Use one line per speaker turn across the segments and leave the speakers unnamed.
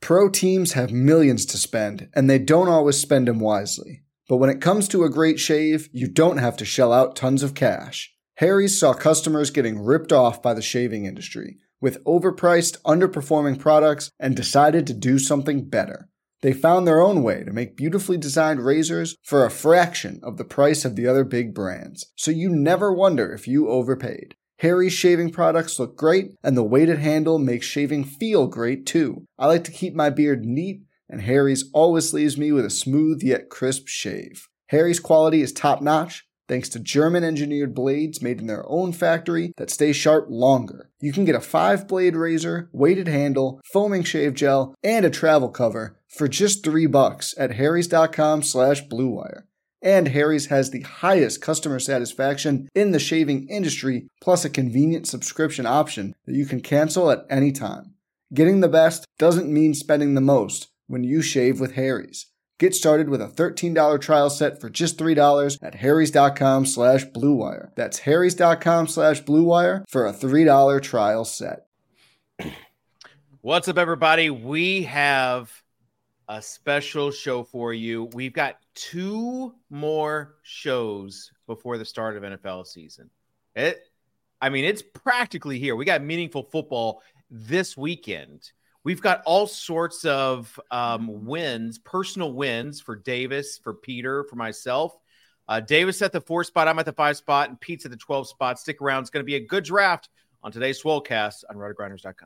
Pro teams have millions to spend, and they don't always spend them wisely. But when it comes to a great shave, you don't have to shell out tons of cash. Harry's saw customers getting ripped off by the shaving industry with overpriced, underperforming products and decided to do something better. They found their own way to make beautifully designed razors for a fraction of the price of the other big brands, so you never wonder if you overpaid. Harry's shaving products look great, and the weighted handle makes shaving feel great too. I like to keep my beard neat, and Harry's always leaves me with a smooth yet crisp shave. Harry's quality is top-notch, thanks to German-engineered blades made in their own factory that stay sharp longer. You can get a 5-blade razor, weighted handle, foaming shave gel, and a travel cover for just $3 at harrys.com/bluewire. And Harry's has the highest customer satisfaction in the shaving industry, plus a convenient subscription option that you can cancel at any time. Getting the best doesn't mean spending the most when you shave with Harry's. Get started with a $13 trial set for just $3 at harrys.com/bluewire. That's harrys.com/bluewire for a $3 trial set.
What's up, everybody? We have a special show for you. We've got 2 more shows before the start of NFL season. It's practically here. We got meaningful football this weekend. We've got all sorts of wins, personal wins for Davis, for Peter, for myself. Davis at the 4 spot, I'm at the 5 spot, and Pete's at the 12 spot. Stick around. It's going to be a good draft on today's Swolecast on rotogrinders.com.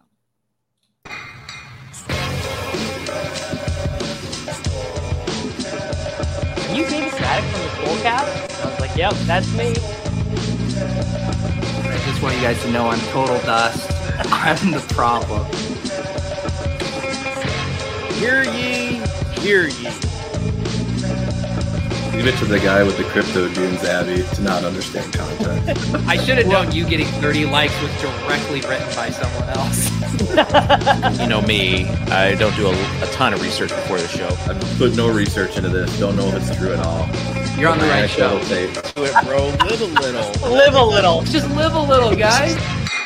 You Davis Maddox from the Swolecast? I was like, yep, that's me.
I just want you guys to know I'm total dust. I'm the problem.
Hear ye, hear ye.
Leave it to the guy with the crypto dunes, Abby, to not understand context.
I should have known you getting 30 likes was directly written by someone else.
You know me, I don't do a ton of research before the show.
I've put no research into this. Don't know if it's true at all.
You're on the right show.
Do it, bro. Live a little.
Live a little.
Just live a little, guys.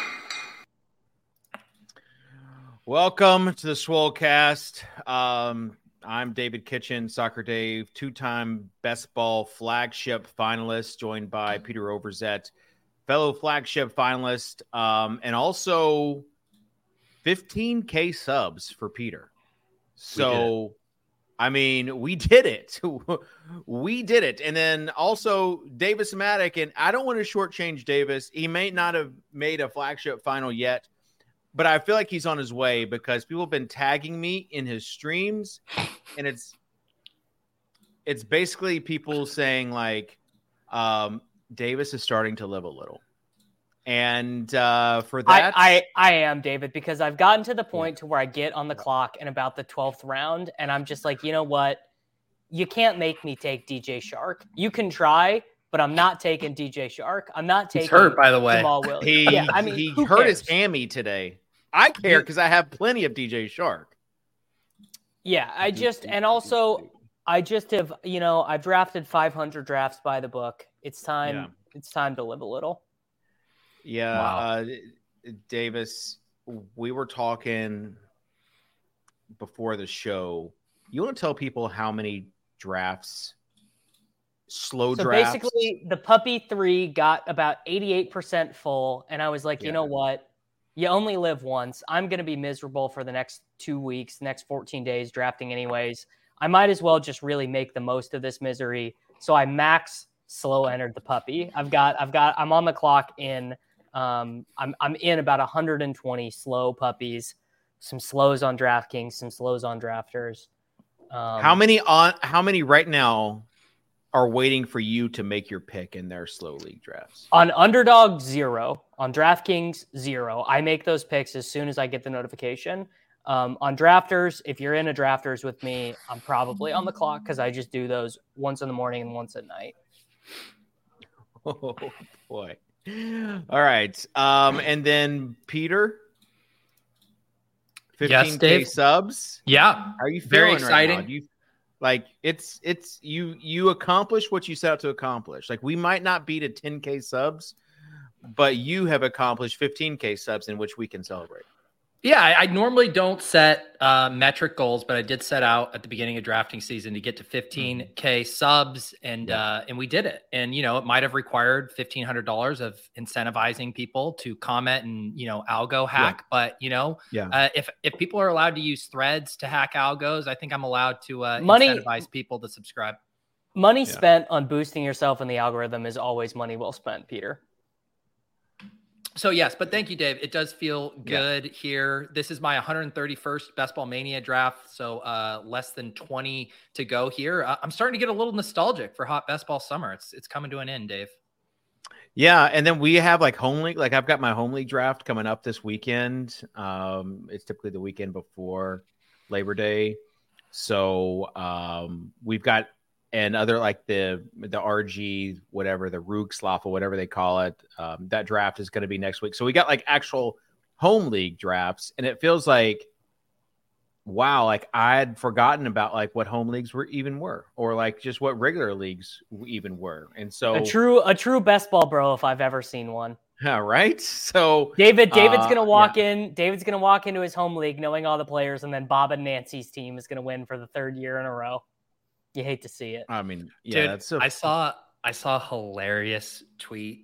Welcome to the Swolecast. I'm David Kitchen, Soccer Dave, 2-time Best Ball flagship finalist, joined by Peter Overzet, fellow flagship finalist, and also 15K subs for Peter. So, we did it. We did it. And then also Davis Maddox, and I don't want to shortchange Davis. He may not have made a flagship final yet, but I feel like he's on his way because people have been tagging me in his streams, and it's basically people saying like, Davis is starting to live a little. And for that,
I am, David, because I've gotten to the point to where I get on the clock in about the 12th round, and I'm just like, you know what? You can't make me take DJ Shark. You can try, but I'm not taking DJ Shark. I'm not taking.
He's hurt, by the way.
Jamal Williams.
He hurt his hammy today. I care because I have plenty of DJ Shark.
Yeah, I just have, I've drafted 500 drafts by the book. It's time. Yeah. It's time to live a little.
Yeah.
Wow.
Davis, we were talking before the show. You want to tell people how many drafts, drafts?
Basically, the Puppy 3 got about 88% full, and I was like, you know what? You only live once. I'm going to be miserable for the next 2 weeks, next 14 days drafting anyways. I might as well just really make the most of this misery. So I max slow entered the Puppy. I'm on the clock in, I'm in about 120 slow puppies, some slows on DraftKings, some slows on Drafters.
How many right now are waiting for you to make your pick in their slow league drafts?
On Underdog, 0. On DraftKings, 0. I make those picks as soon as I get the notification. On Drafters, if you're in a Drafters with me, I'm probably on the clock because I just do those once in the morning and once at night.
Oh, boy. All right. And then Peter, 15K subs.
Yeah.
How are you feeling?
Very exciting.
Right now? Like you accomplished what you set out to accomplish. Like we might not beat a 10K subs, but you have accomplished 15K subs in which we can celebrate.
Yeah, I normally don't set metric goals, but I did set out at the beginning of drafting season to get to 15K subs, and we did it. And it might have required $1,500 of incentivizing people to comment and algo hack. But if people are allowed to use threads to hack algos, I think I'm allowed to incentivize people to subscribe.
Money spent on boosting yourself in the algorithm is always money well spent, Peter.
So yes, but thank you, Dave. It does feel good here. This is my 131st Best Ball Mania draft, so less than 20 to go here. I'm starting to get a little nostalgic for hot best ball summer. It's coming to an end, Dave.
Yeah, and then we have like home league. Like I've got my home league draft coming up this weekend. It's typically the weekend before Labor Day, so we've got. And other like the RG, whatever, the Rookslaffel, whatever they call it, that draft is going to be next week. So we got like actual home league drafts, and it feels like, wow, like I'd forgotten about like what home leagues were, or like just what regular leagues even were. And so
a true best ball bro, if I've ever seen one.
Yeah, right. So
David's gonna walk in. David's gonna walk into his home league knowing all the players, and then Bob and Nancy's team is gonna win for the third year in a row. You hate to see it.
I mean,
dude, that's so. I saw a hilarious tweet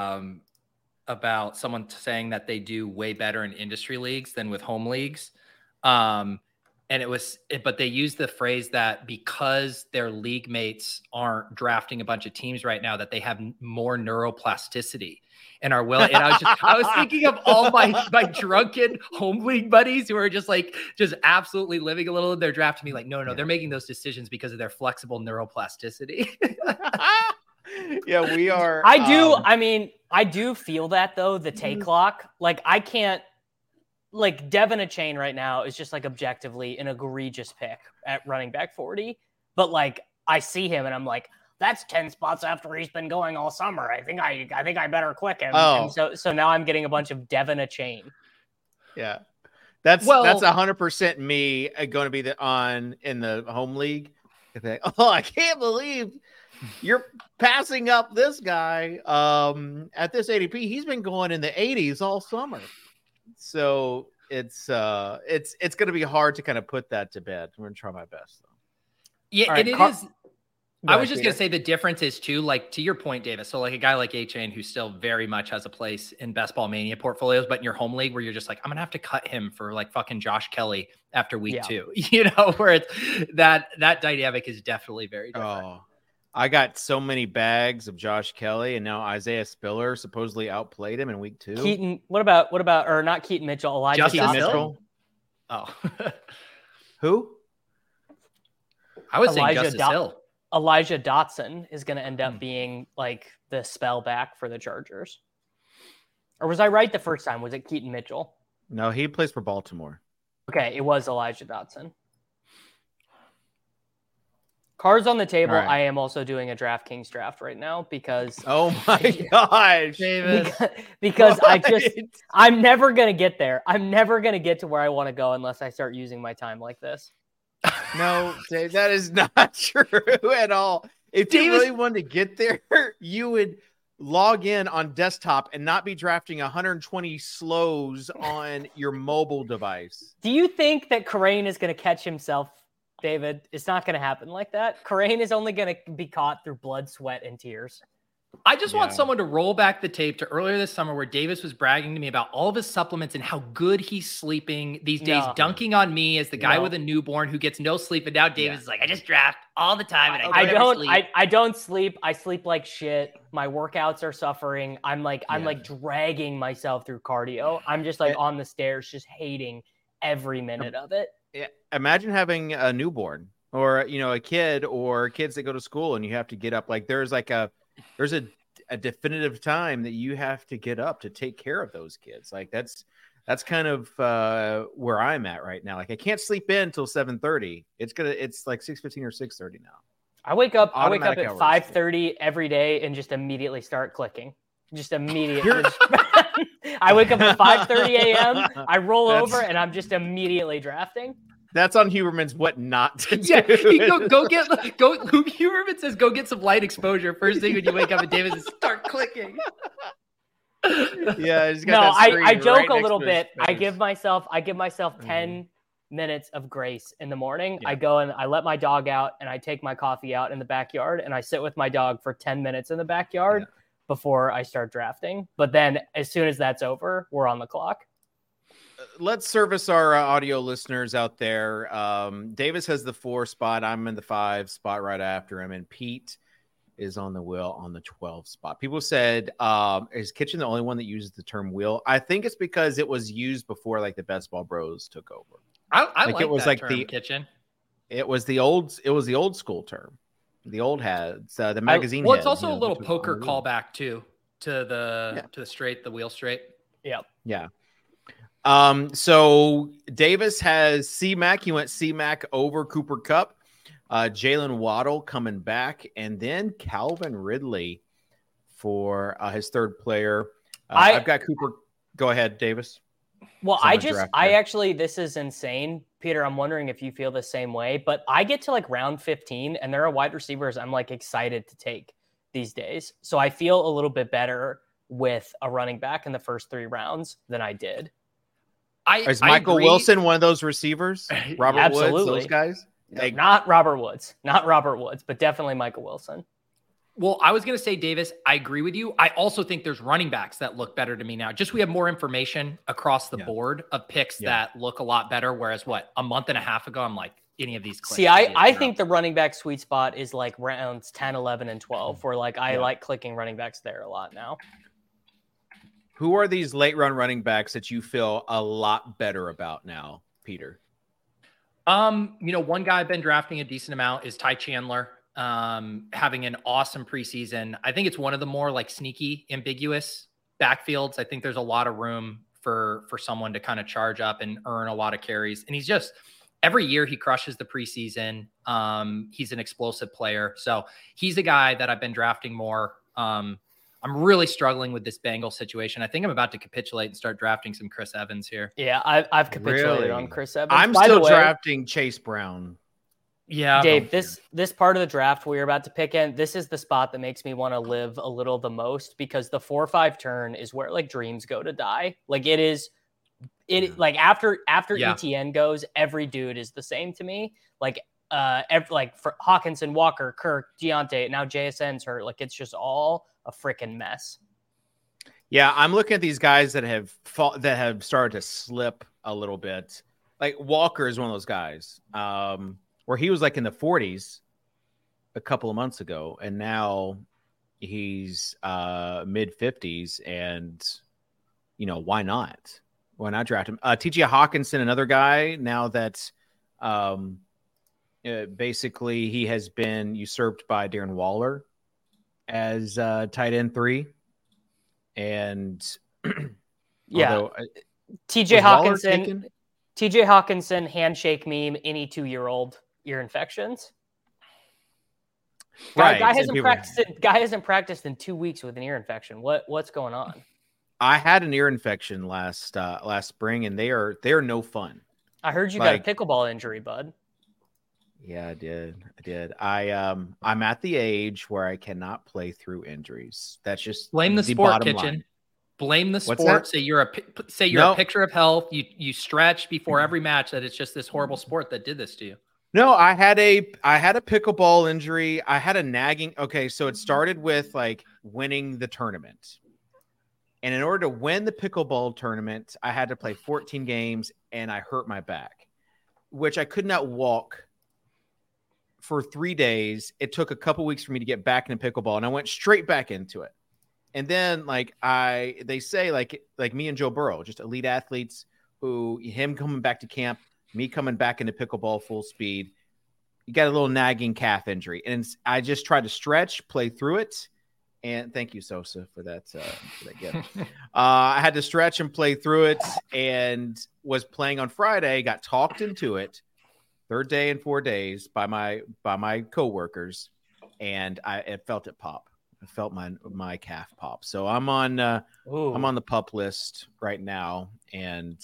about someone saying that they do way better in industry leagues than with home leagues. But they used the phrase that because their league mates aren't drafting a bunch of teams right now, that they have more neuroplasticity and are willing. And I was thinking of all my drunken home league buddies who are just absolutely living a little. They're drafting me like, no, they're making those decisions because of their flexible neuroplasticity.
Yeah, we are.
I do feel that though. The take clock, like I can't. Like Devin Achane right now is just like objectively an egregious pick at running back 40. But like I see him and I'm like, that's 10 spots after he's been going all summer. I think I better click him.
Oh.
And so now I'm getting a bunch of Devin Achane.
Yeah. That's 100% me going to be in the home league. I can't believe you're passing up this guy at this ADP. He's been going in the 80s all summer. So it's going to be hard to kind of put that to bed. I'm going to try my best though.
Yeah, right, it is. I was just going to say the difference is too, like to your point, Davis. So like a guy like Achane who still very much has a place in Best Ball Mania portfolios, but in your home league where you're just like, I'm going to have to cut him for like fucking Josh Kelly after week 2, where it's that dynamic is definitely very different.
Oh. I got so many bags of Josh Kelly, and now Isaiah Spiller supposedly outplayed him in week 2.
Keaton, what about, or not Keaton Mitchell, Elijah
Justin
Mitchell?
Oh,
who?
I was saying Justice Hill.
Elijah Dotson is going to end up being like the spell back for the Chargers. Or was I right the first time? Was it Keaton Mitchell?
No, he plays for Baltimore.
Okay, it was Elijah Dotson. Cards on the table. Right. I am also doing a DraftKings draft right now because
oh my gosh,
David. Because I'm never gonna get there. I'm never gonna get to where I want to go unless I start using my time like this.
No, Dave, that is not true at all. If you really wanted to get there, you would log in on desktop and not be drafting 120 slows on your mobile device.
Do you think that Karain is going to catch himself, David? It's not going to happen like that. Karain is only going to be caught through blood, sweat, and tears.
I just want someone to roll back the tape to earlier this summer where Davis was bragging to me about all of his supplements and how good he's sleeping these days, dunking on me as the guy with a newborn who gets no sleep. And now Davis is like, I just draft all the time and I don't sleep.
I don't sleep. I sleep like shit. My workouts are suffering. I'm like dragging myself through cardio. I'm just like on the stairs, just hating every minute of it.
Yeah. Imagine having a newborn or, a kid or kids that go to school and you have to get up. Like there's a definitive time that you have to get up to take care of those kids. Like that's kind of where I'm at right now. Like I can't sleep in until 7:30. It's like 6:15 or 6:30 now.
I wake up at 5:30 every day and just immediately start clicking. Just immediately. I wake up at 5:30 a.m. I roll over and I'm just immediately drafting.
That's on Huberman's what not to do.
Yeah, Huberman says go get some light exposure first thing when you wake up and Davis is start clicking.
Yeah, he's got
No,
that screen
I joke
right
a
next
little
to his
bit. I
face.
give myself 10 minutes of grace in the morning.
Yeah.
I go and I let my dog out and I take my coffee out in the backyard and I sit with my dog for 10 minutes in the backyard before I start drafting. But then as soon as that's over, we're on the clock.
Let's service our audio listeners out there. Davis has the 4 spot. I'm in the 5 spot right after him. And Pete is on the wheel on the 12 spot. People said, is Kitchen the only one that uses the term wheel? I think it's because it was used before like the Best Ball Bros took over.
I like
it was
that
like
term,
the
Kitchen.
It was the old school term. The old heads, the magazine.
Well, it's
heads,
also a little poker
on the wheel.
callback too to the wheel straight.
Yep.
Yeah. So Davis has C-Mac. He went C-Mac over Cooper Kupp. Jalen Waddle coming back, and then Calvin Ridley for his third player. I've got Cooper. Go ahead, Davis.
Well, this is insane. Peter, I'm wondering if you feel the same way, but I get to like round 15 and there are wide receivers I'm like excited to take these days. So I feel a little bit better with a running back in the first 3 rounds than I did.
Is Michael Wilson one of those receivers? Robert Woods, those guys?
Not Robert Woods, but definitely Michael Wilson.
Well, I was going to say, Davis, I agree with you. I also think there's running backs that look better to me now. Just we have more information across the board of picks that look a lot better. Whereas a month and a half ago, I'm like, any of these clicks.
See, I think the running back sweet spot is like rounds 10, 11, and 12, where like I like clicking running backs there a lot now.
Who are these late run running backs that you feel a lot better about now, Peter?
One guy I've been drafting a decent amount is Ty Chandler. Having an awesome preseason. I think it's one of the more like sneaky, ambiguous backfields. I think there's a lot of room for someone to kind of charge up and earn a lot of carries. And he's just every year he crushes the preseason. He's an explosive player. So he's a guy that I've been drafting more. I'm really struggling with this Bengals situation. I think I'm about to capitulate and start drafting some Chris Evans here.
Yeah, I've capitulated on Chris Evans.
I'm still drafting Chase Brown.
Yeah, Dave, this part of the draft we're about to pick in, this is the spot that makes me want to live a little the most because the 4-5 turn is where like dreams go to die. Like like after ETN goes, every dude is the same to me. Like for Hawkinson, Walker, Kirk, Deontay, now JSN's hurt. Like it's just all a freaking mess.
Yeah, I'm looking at these guys that have started to slip a little bit. Like Walker is one of those guys. Where he was like in the 40s a couple of months ago, and now he's mid 50s. And why not? Why not draft him? T.J. Hawkinson, another guy. Now that basically he has been usurped by Darren Waller as tight end 3, and
T.J. Hawkinson handshake meme. Any 2-year-old. Ear infections.
Right.
Guy hasn't practiced in 2 weeks with an ear infection. What's going on?
I had an ear infection last spring, and they are no fun.
I heard you got a pickleball injury, bud.
Yeah, I did. I'm at the age where I cannot play through injuries. That's just
blame the sport, Kitchen. Line. Blame the sport. Say you're a picture of health. You stretch before every match. That it's just this horrible sport that did this to you.
No, I had a pickleball injury. I had a nagging. Okay, so it started with like winning the tournament. And in order to win the pickleball tournament, I had to play 14 games and I hurt my back, which I could not walk for 3 days. It took a couple weeks for me to get back into pickleball and I went straight back into it. And then they say like me and Joe Burrow, just elite athletes him coming back to camp, me coming back into pickleball full speed, you got a little nagging calf injury. And I just tried to stretch, play through it. And thank you, Sosa, for that gift. I had to stretch and play through it and was playing on Friday, got talked into it, 3rd day in 4 days by my coworkers. And I felt it pop. I felt my calf pop. So I'm on the pup list right now. And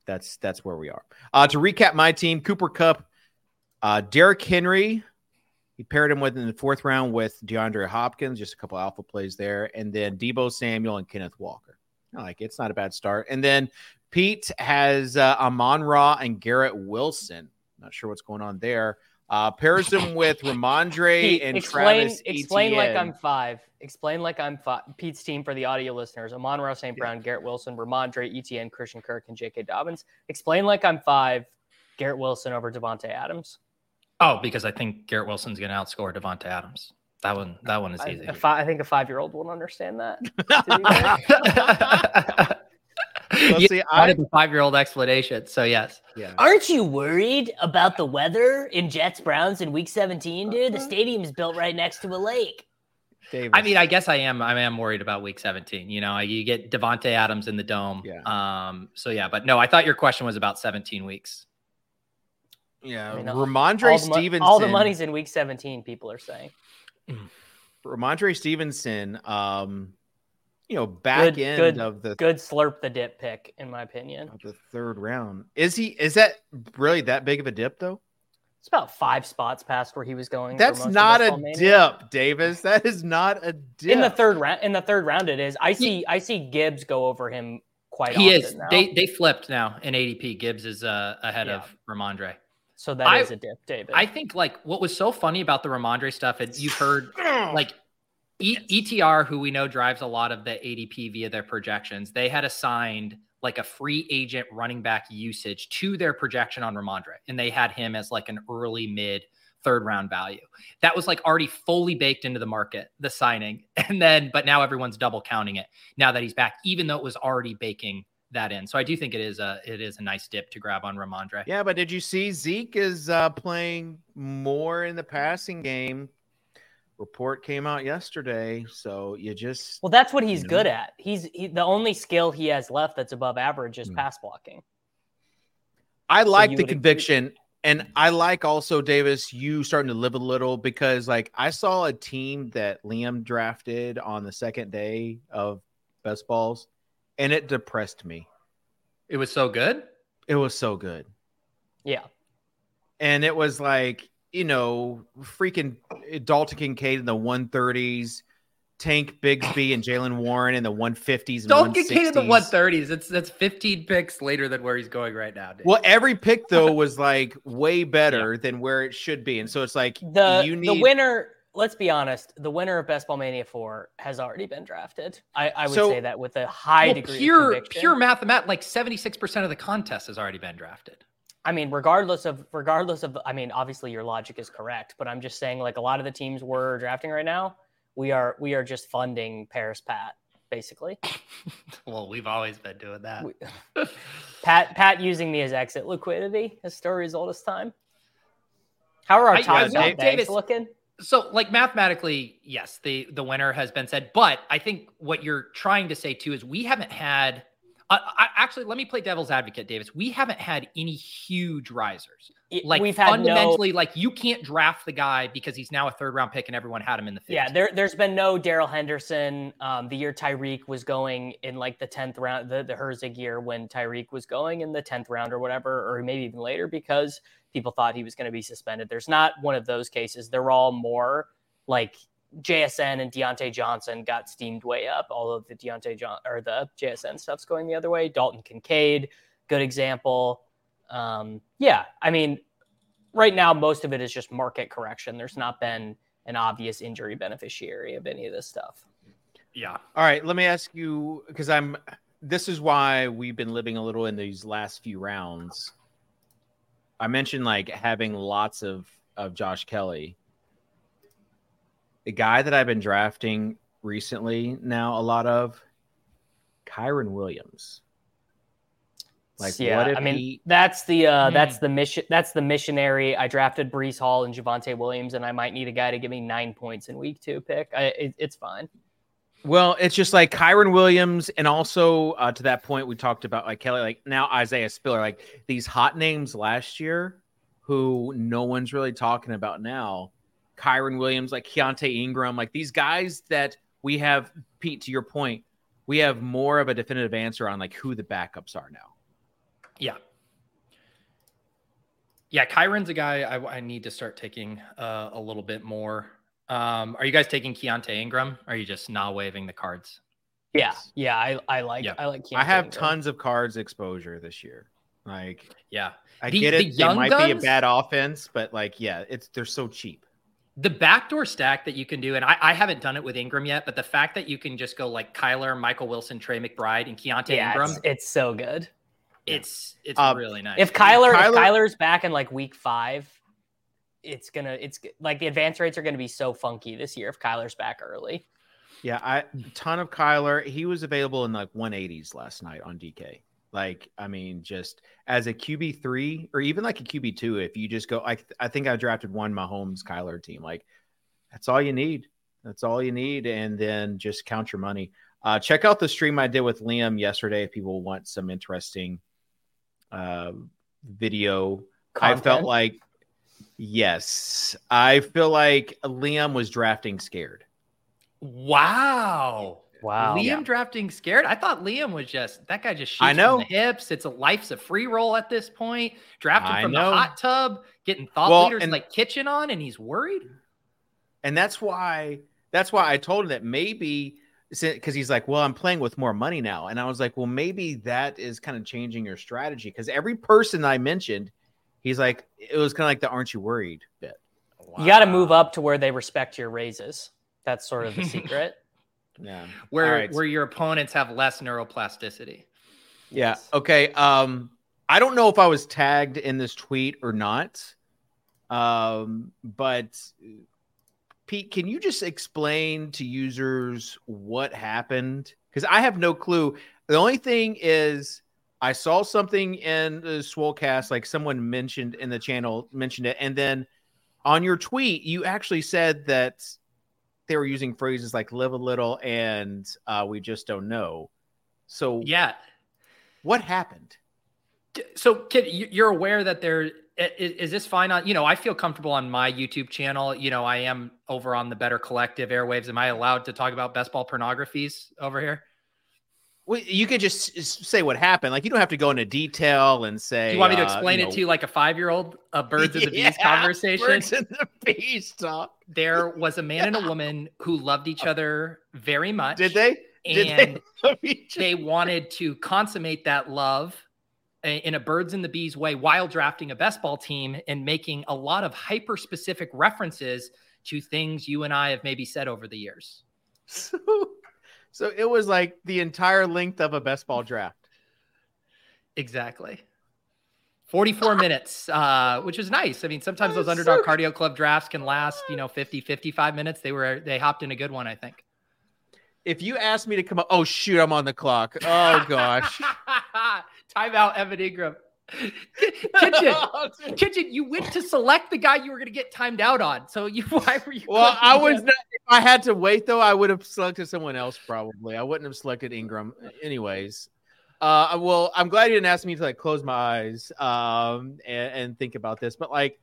that's where we are. To recap my team, Cooper Kupp, Derrick Henry, He paired him with in the 4th round with DeAndre Hopkins, just a couple alpha plays there, and then Deebo Samuel and Kenneth Walker. I like it. It's not a bad start. And then Pete has Amon-Ra and Garrett Wilson. Not sure what's going on there. Pairs them with Ramondre
Pete,
and Travis
Explain
Etienne.
like I'm 5. Explain like I'm 5. Pete's team for the audio listeners: Amon-Ra St. Brown, Garrett Wilson, Ramondre, Etienne, Christian Kirk, and J.K. Dobbins. Explain like I'm 5. Garrett Wilson over Devontae Adams.
Oh, because I think Garrett Wilson's going to outscore Devontae Adams. That one is easy.
I think a 5-year-old won't understand that.
Well, see,
I had a 5-year-old explanation, so yes.
Yeah.
Aren't you worried about the weather in Jets Browns in Week 17, dude? The stadium's built right next to a lake.
Davis.
I mean, I guess I am worried about Week 17. You know, you get Devontae Adams in the dome.
Yeah.
So yeah, but no, I thought your question was about 17 weeks.
Yeah,
I mean,
Ramondre Stevenson.
All the money's in Week 17, people are saying.
Ramondre Stevenson, back end of the
good slurp the dip pick, in my opinion.
Of the 3rd round. Is that really that big of a dip though?
It's about 5 spots past where he was going.
That's not a dip, Davis. That is not a dip.
In the third round, it is. I see Gibbs go over him quite often.
He is.
Now.
They flipped now in ADP. Gibbs is ahead of Ramondre.
So that is a dip, David.
I think what was so funny about the Ramondre stuff, and you've heard ETR, who we know drives a lot of the ADP via their projections, they had assigned like a free agent running back usage to their projection on Ramondre. And they had him as like an early mid 3rd round value. That was like already fully baked into the market, the signing. But now everyone's double counting it now that he's back, even though it was already baking that in. So I do think it is a nice dip to grab on Ramondre.
Yeah, but did you see Zeke is playing more in the passing game? Report came out yesterday, so
that's what he's good at. The only skill he has left that's above average is pass blocking.
I like the conviction, and I like also, Davis, you starting to live a little, because like I saw a team that Liam drafted on the 2nd day of Best Balls, and it depressed me.
It was so good.
It was so good.
Yeah. And
it was like, freaking Dalton Kincaid in the 130s, Tank Bigsby and Jalen Warren in the 150s.
Dalton Kincaid in the 130s. That's 15 picks later than where he's going right now, Dave.
Well, every pick, though, was like way better than where it should be. And so it's like
the winner. Let's be honest. The winner of Best Ball Mania 4 has already been drafted. I would say that with a high degree of conviction.
Pure mathematics, like 76% of the contest has already been drafted.
I mean, regardless of, I mean, obviously your logic is correct, but I'm just saying, like, a lot of the teams we're drafting right now, we are just funding Paris Pat, basically.
Well, we've always been doing that.
Pat using me as exit liquidity, as story as old as time. How are our top bags looking?
So, like, mathematically, yes, the winner has been said, but I think what you're trying to say too is we haven't had. Actually, let me play devil's advocate, Davis. We haven't had any huge risers. Like, we've fundamentally, like, you can't draft the guy because he's now a 3rd round pick and everyone had him in the 5th.
Yeah, there's been no Darrell Henderson. The year Tyreek was going in like the 10th round, the Herzig year when Tyreek was going in the 10th round or whatever, or maybe even later because people thought he was going to be suspended. There's not one of those cases. They're all more like JSN and Deontay Johnson got steamed way up, although the the JSN stuff's going the other way. Dalton Kincaid, good example. Yeah, I mean, right now, most of it is just market correction. There's not been an obvious injury beneficiary of any of this stuff.
Yeah.
All right, let me ask you, because this is why we've been living a little in these last few rounds. I mentioned like having lots of Josh Kelly. The guy that I've been drafting recently now, a lot of Kyren Williams.
Like, yeah, what if that's the mission. That's the missionary. I drafted Breece Hall and Javonte Williams, and I might need a guy to give me 9 points in week 2 pick. It's fine.
Well, it's just like Kyren Williams, and also to that point we talked about like Kelly, like now Isaiah Spiller, like these hot names last year who no one's really talking about now. Kyren Williams, like Keontae Ingram, like these guys that we have, Pete, to your point, we have more of a definitive answer on like who the backups are now.
Yeah. Yeah, Kyron's a guy I need to start taking a little bit more. Are you guys taking Keontae Ingram? Or are you just not waving the cards?
Yeah, I like
Yeah.
I like.
I have
Ingram.
tons of cards exposure this year. Like,
yeah,
I get it.
The young
might
guns,
be a bad offense, but like, yeah, they're so cheap.
The backdoor stack that you can do, and I haven't done it with Ingram yet, but the fact that you can just go like Kyler, Michael Wilson, Trey McBride, and Keontae Ingram,
it's so good.
It's really nice.
If Kyler's back in like week 5, it's like the advance rates are gonna be so funky this year if Kyler's back early.
Yeah, a ton of Kyler. He was available in like 180s last night on DK. Like, I mean, just as a QB3 or even like a QB2, if you just go, I think I drafted one Mahomes Kyler team. Like, that's all you need. That's all you need. And then just count your money. Check out the stream I did with Liam yesterday if people want some interesting video.
Content.
I felt like, yes, I feel like Liam was drafting scared.
Wow. Liam drafting scared. I thought Liam was that guy just shoots from the hips. Life's a free roll at this point. Drafting from the hot tub, getting thought leaders like Kitchen on, and he's worried.
And that's why I told him that maybe, because he's like, well, I'm playing with more money now. And I was like, well, maybe that is kind of changing your strategy. Because every person I mentioned, he's like, it was kind of like the aren't you worried bit.
Wow. You got to move up to where they respect your raises. That's sort of the secret.
Yeah.
Where your opponents have less neuroplasticity.
Yeah.
Yes.
Okay. I don't know if I was tagged in this tweet or not. But Pete, can you just explain to users what happened? Because I have no clue. The only thing is I saw something in the Swolecast, like someone mentioned in the channel, mentioned it. And then on your tweet, you actually said that they were using phrases like live a little and we just don't know. So
yeah,
what happened?
So Kid, you're aware that is this fine on, I feel comfortable on my YouTube channel. I am over on the Better Collective Airwaves. Am I allowed to talk about best ball pornographies over here?
Well, you could just say what happened. Like, you don't have to go into detail and say.
You want me to explain it to you like a 5-year-old? A birds and the bees conversation.
Birds and the bees talk.
There was a man and a woman who loved each other very much.
Did they?
They wanted to consummate that love in a birds and the bees way while drafting a best ball team and making a lot of hyper specific references to things you and I have maybe said over the years.
So it was like the entire length of a best ball draft.
Exactly. 44 minutes, which is nice. I mean, sometimes those underdog cardio club drafts can last, 50, 55 minutes. They hopped in a good one, I think.
If you asked me to come up, oh shoot, I'm on the clock. Oh gosh.
Timeout, Evan Ingram. Kitchen, you went to select the guy you were going to get timed out on. So why were you?
Well, I was not. If I had to wait though, I would have selected someone else. Probably, I wouldn't have selected Ingram. Anyways, well, I'm glad you didn't ask me to like close my eyes and think about this. But like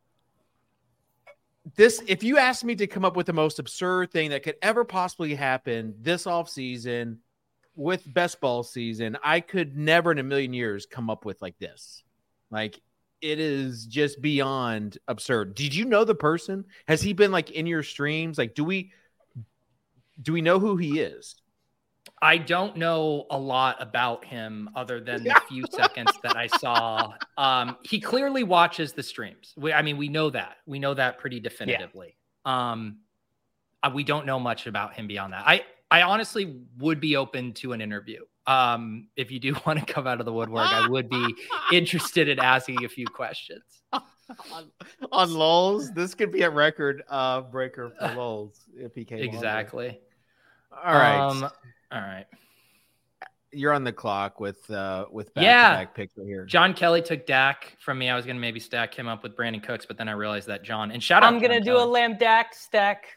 this, if you asked me to come up with the most absurd thing that could ever possibly happen this offseason with best ball season, I could never in a million years come up with like this. Like, it is just beyond absurd. Did you know the person? Has he been like in your streams? Like, do we know who he is?
I don't know a lot about him other than the few seconds that I saw. He clearly watches the streams. We know that. We know that pretty definitively. Yeah. We don't know much about him beyond that. I honestly would be open to an interview. If you do want to come out of the woodwork, I would be interested in asking a few questions.
on Lulz, this could be a record breaker for Lulz if he came.
Exactly.
All right.
All right.
You're on the clock with back-to-back picks right here.
John Kelly took Dak from me. I was going to maybe stack him up with Brandon Cooks, but then I realized that John and shout out.
I'm going to do a Lamb Dak stack.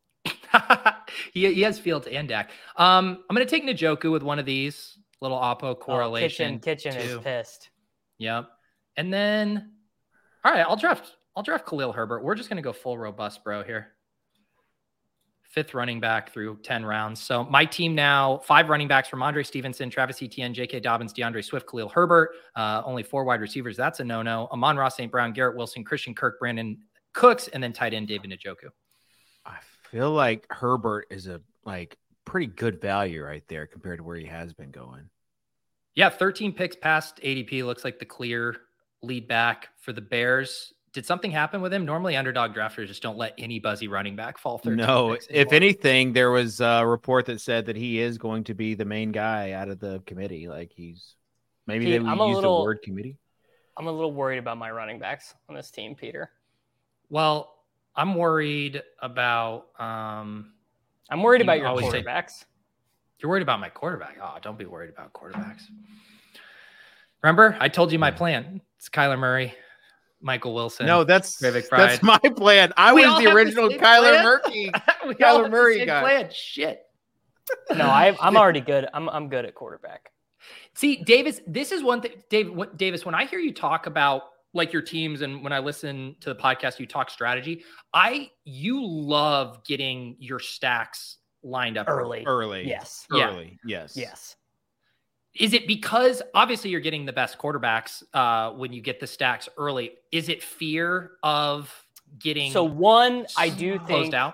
he has Fields and Dak. I'm going to take Njoku with one of these little oppo correlation.
Kitchen is pissed.
Yep. And then, all right, I'll draft Khalil Herbert. We're just going to go full robust bro here. fifth running back through 10 rounds. So my team now, 5 running backs from Andre Stevenson, Travis Etienne, J.K. Dobbins, DeAndre Swift, Khalil Herbert. Only 4 wide receivers. That's a no-no. Amon-Ra St. Brown, Garrett Wilson, Christian Kirk, Brandon Cooks, and then tight end David Njoku.
I feel like Herbert is a pretty good value right there compared to where he has been going.
Yeah, 13 picks past ADP. Looks like the clear lead back for the Bears. Did something happen with him? Normally, underdog drafters just don't let any buzzy running back fall 13
No,
picks
if anything, there was a report that said that he is going to be the main guy out of the committee. Like he's maybe
Pete,
they would use the word committee.
I'm a little worried about my running backs on this team, Peter.
Well, I'm worried about.
I'm worried about your quarterbacks.
You're worried about my quarterback. Oh, don't be worried about quarterbacks. Remember, I told you my plan. It's Kyler Murray, Michael Wilson.
No, that's my plan. I was the original Kyler Murray. Kyler Murray guy.
Plan. Shit.
No, I'm already good. I'm good at quarterback.
See, Davis, this is one thing. Davis, when I hear you talk about like your teams and when I listen to the podcast, you talk strategy. You love getting your stacks lined up
early.
Yes.
Early. Yeah.
Yes.
Is it because obviously you're getting the best quarterbacks when you get the stacks early? Is it fear of getting
I do think
closed out?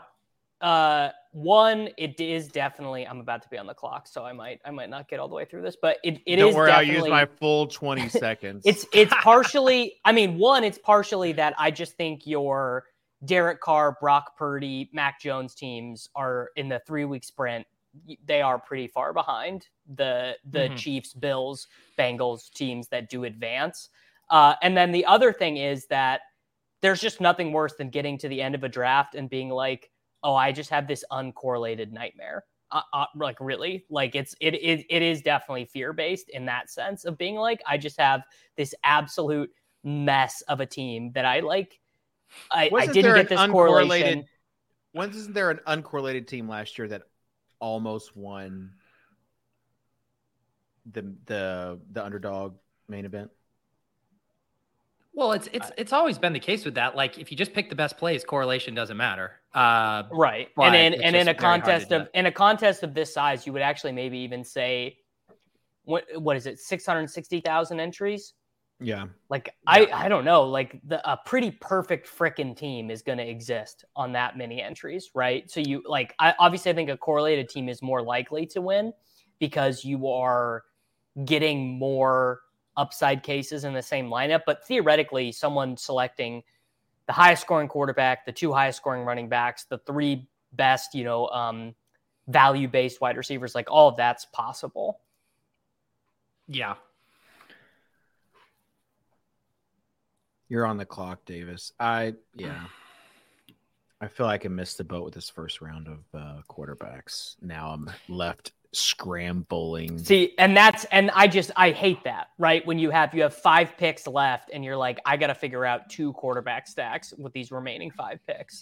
It is definitely. I'm about to be on the clock, so I might not get all the way through this, but it
Don't
is.
worry,
definitely,
I'll use my full 20 seconds.
It's partially. I mean, it's partially that I just think your Derek Carr, Brock Purdy, Mac Jones teams are in the 3-week sprint. They are pretty far behind the Chiefs, Bills, Bengals teams that do advance. And then the other thing is that there's just nothing worse than getting to the end of a draft and being like, oh, I just have this uncorrelated nightmare. Like really, like it is definitely fear-based in that sense of being like, I just have this absolute mess of a team that I like. I didn't get this correlation.
Wasn't there an uncorrelated team last year that almost won the underdog main event?
Well, it's always been the case with that. Like if you just pick the best plays, correlation doesn't matter.
Right. And in a contest of this size, you would actually maybe even say, what is it? 660,000 entries.
Yeah.
Like I don't know, like a pretty perfect frickin' team is going to exist on that many entries. Right. So obviously I think a correlated team is more likely to win because you are getting more upside cases in the same lineup, but theoretically someone selecting the highest scoring quarterback, the 2 highest scoring running backs, the 3 best, value-based wide receivers, like all of that's possible.
Yeah.
You're on the clock, Davis. I feel like I missed the boat with this first round of quarterbacks. Now I'm left scrambling.
See, I hate that, right? When you have 5 picks left and you're like, I got to figure out 2 quarterback stacks with these remaining 5 picks.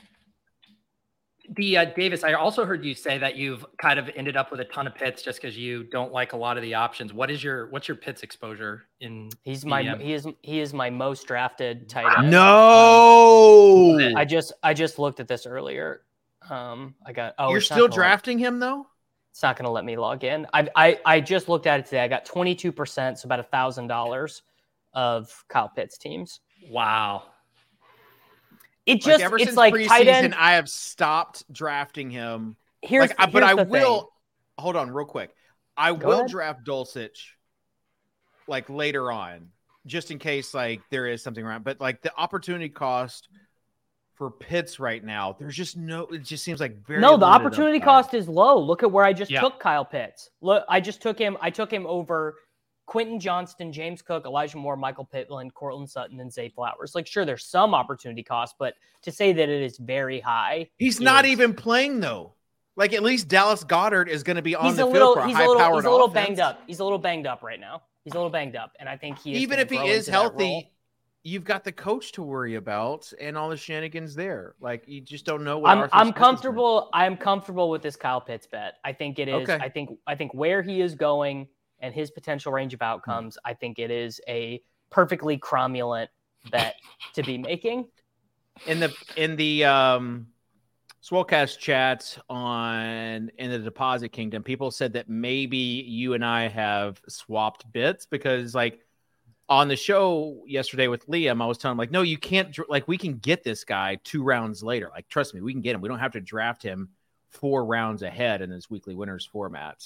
Davis, I also heard you say that you've kind of ended up with a ton of pits just because you don't like a lot of the options. What's your pits exposure in?
He is my most drafted tight end.
No,
I just looked at this earlier.
You're still drafting him though?
It's not going to let me log in. I just looked at it today. I got 22%, so about $1,000 of Kyle Pitts teams.
Wow.
It's
since
like tight end.
I have stopped drafting him.
Hold
on real quick. I will draft Dulcich like later on, just in case like there is something around. But like the opportunity cost for Pitts right now, there's just it just seems like very
the opportunity cost is low. Look at where I just took Kyle Pitts. Look, I took him over Quentin Johnston, James Cook, Elijah Moore, Michael Pittman, Cortland Sutton, and Zay Flowers. Like, sure, there's some opportunity cost, but to say that it is very high.
He's not even playing, though. Like, at least Dallas Goedert is going to be on the field for a high-powered offense.
He's a little banged up. He's a little banged up right now. He's a little banged up, and I think
even if he is healthy, you've got the coach to worry about and all the shenanigans there. Like, you just don't know what
I'm comfortable. I'm comfortable with this Kyle Pitts bet. I think it is. Okay. I think where he is going and his potential range of outcomes, I think it is a perfectly cromulent bet to be making.
In the Swolecast chat in the Deposit Kingdom. People said that maybe you and I have swapped bits because, like, on the show yesterday with Liam, I was telling him, like, no, you can't. Like, we can get this guy 2 rounds later. Like, trust me, we can get him. We don't have to draft him 4 rounds ahead in this weekly winners format.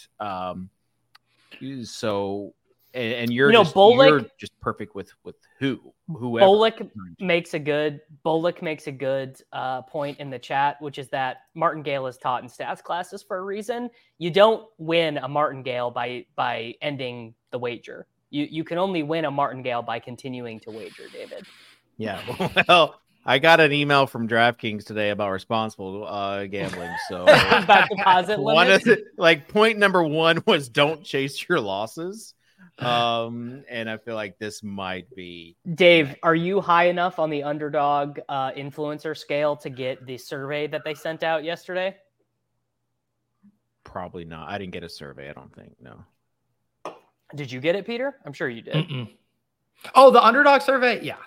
So, and you're you're just perfect with whoever.
Bullock makes a good point in the chat, which is that Martingale is taught in stats classes for a reason. You don't win a Martingale by ending the wager. You can only win a Martingale by continuing to wager, David.
Yeah. Well, I got an email from DraftKings today about responsible gambling. So
about deposit limits.
Point number 1 was don't chase your losses. And I feel like this might be.
Dave, are you high enough on the Underdog influencer scale to get the survey that they sent out yesterday?
Probably not. I didn't get a survey. I don't think. No.
Did you get it, Peter? I'm sure you did.
Mm-mm. Oh, the Underdog survey? Yeah.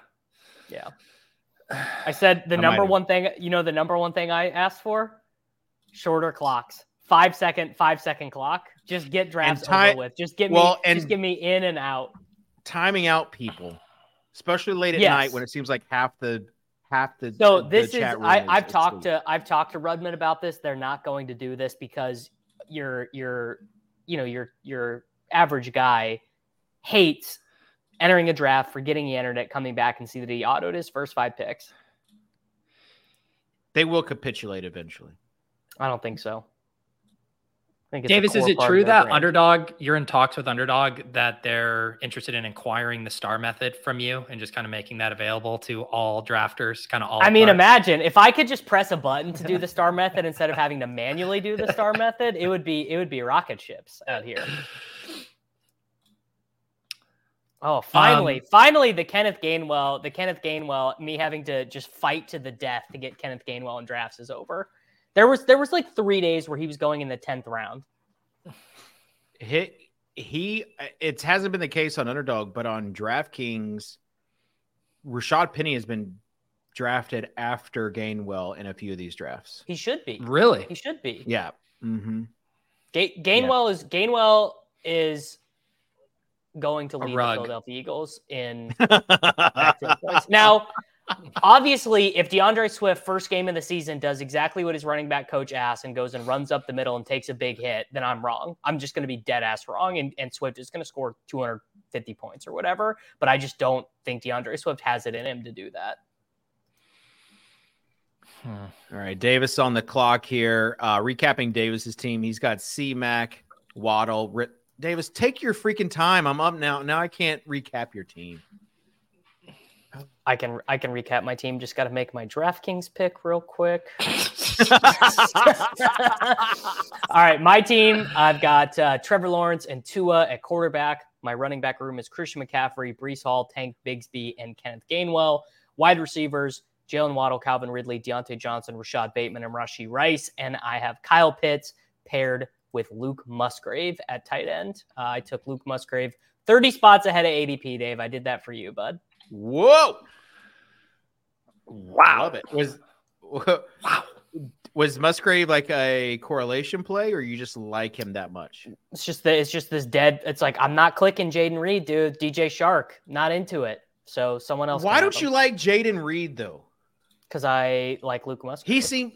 I said the number one thing I asked for? Shorter clocks. 5 second clock. Just get drafts over with. Just give me in and out.
Timing out people, especially late at night when it seems like half the.
So this is I've talked to Rudman about this. They're not going to do this because your average guy hates entering a draft, forgetting the internet, coming back and see that he autoed his first 5 picks.
They will capitulate eventually.
I don't think so.
Davis, is it true that Underdog, you're in talks with Underdog, that they're interested in acquiring the star method from you and just kind of making that available to all drafters?
Imagine if I could just press a button to do the star method instead of having to manually do the star method, it would be rocket ships out here. Oh, finally, the Kenneth Gainwell, me having to just fight to the death to get Kenneth Gainwell in drafts is over. There was like 3 days where he was going in the 10th round.
It hasn't been the case on Underdog, but on DraftKings, Rashad Penny has been drafted after Gainwell in a few of these drafts.
He should be.
Really?
He should be.
Yeah. Mm-hmm.
Gainwell is going to lead the Philadelphia Eagles in points. Now, obviously, if DeAndre Swift first game of the season does exactly what his running back coach asks and goes and runs up the middle and takes a big hit, then I'm wrong. I'm just going to be dead ass wrong, and Swift is going to score 250 points or whatever. But I just don't think DeAndre Swift has it in him to do that.
All right, Davis on the clock here. Recapping Davis's team, he's got C-Mac, Waddle. Davis, take your freaking time. I'm up now. Now I can't recap your team.
I can recap my team. Just got to make my DraftKings pick real quick. All right, my team. I've got Trevor Lawrence and Tua at quarterback. My running back room is Christian McCaffrey, Breece Hall, Tank Bigsby, and Kenneth Gainwell. Wide receivers: Jalen Waddle, Calvin Ridley, Deontay Johnson, Rashad Bateman, and Rashee Rice. And I have Kyle Pitts paired with Luke Musgrave at tight end. I took Luke Musgrave 30 spots ahead of ADP, Dave. I did that for you, bud.
Whoa.
Wow.
I love it. Was Musgrave like a correlation play, or you just like him that much?
It's just this dead. It's like, I'm not clicking Jaden Reed, dude. DJ Shark, not into it. So someone else.
Why don't you like Jaden Reed though?
Because I like Luke Musgrave.
He seemed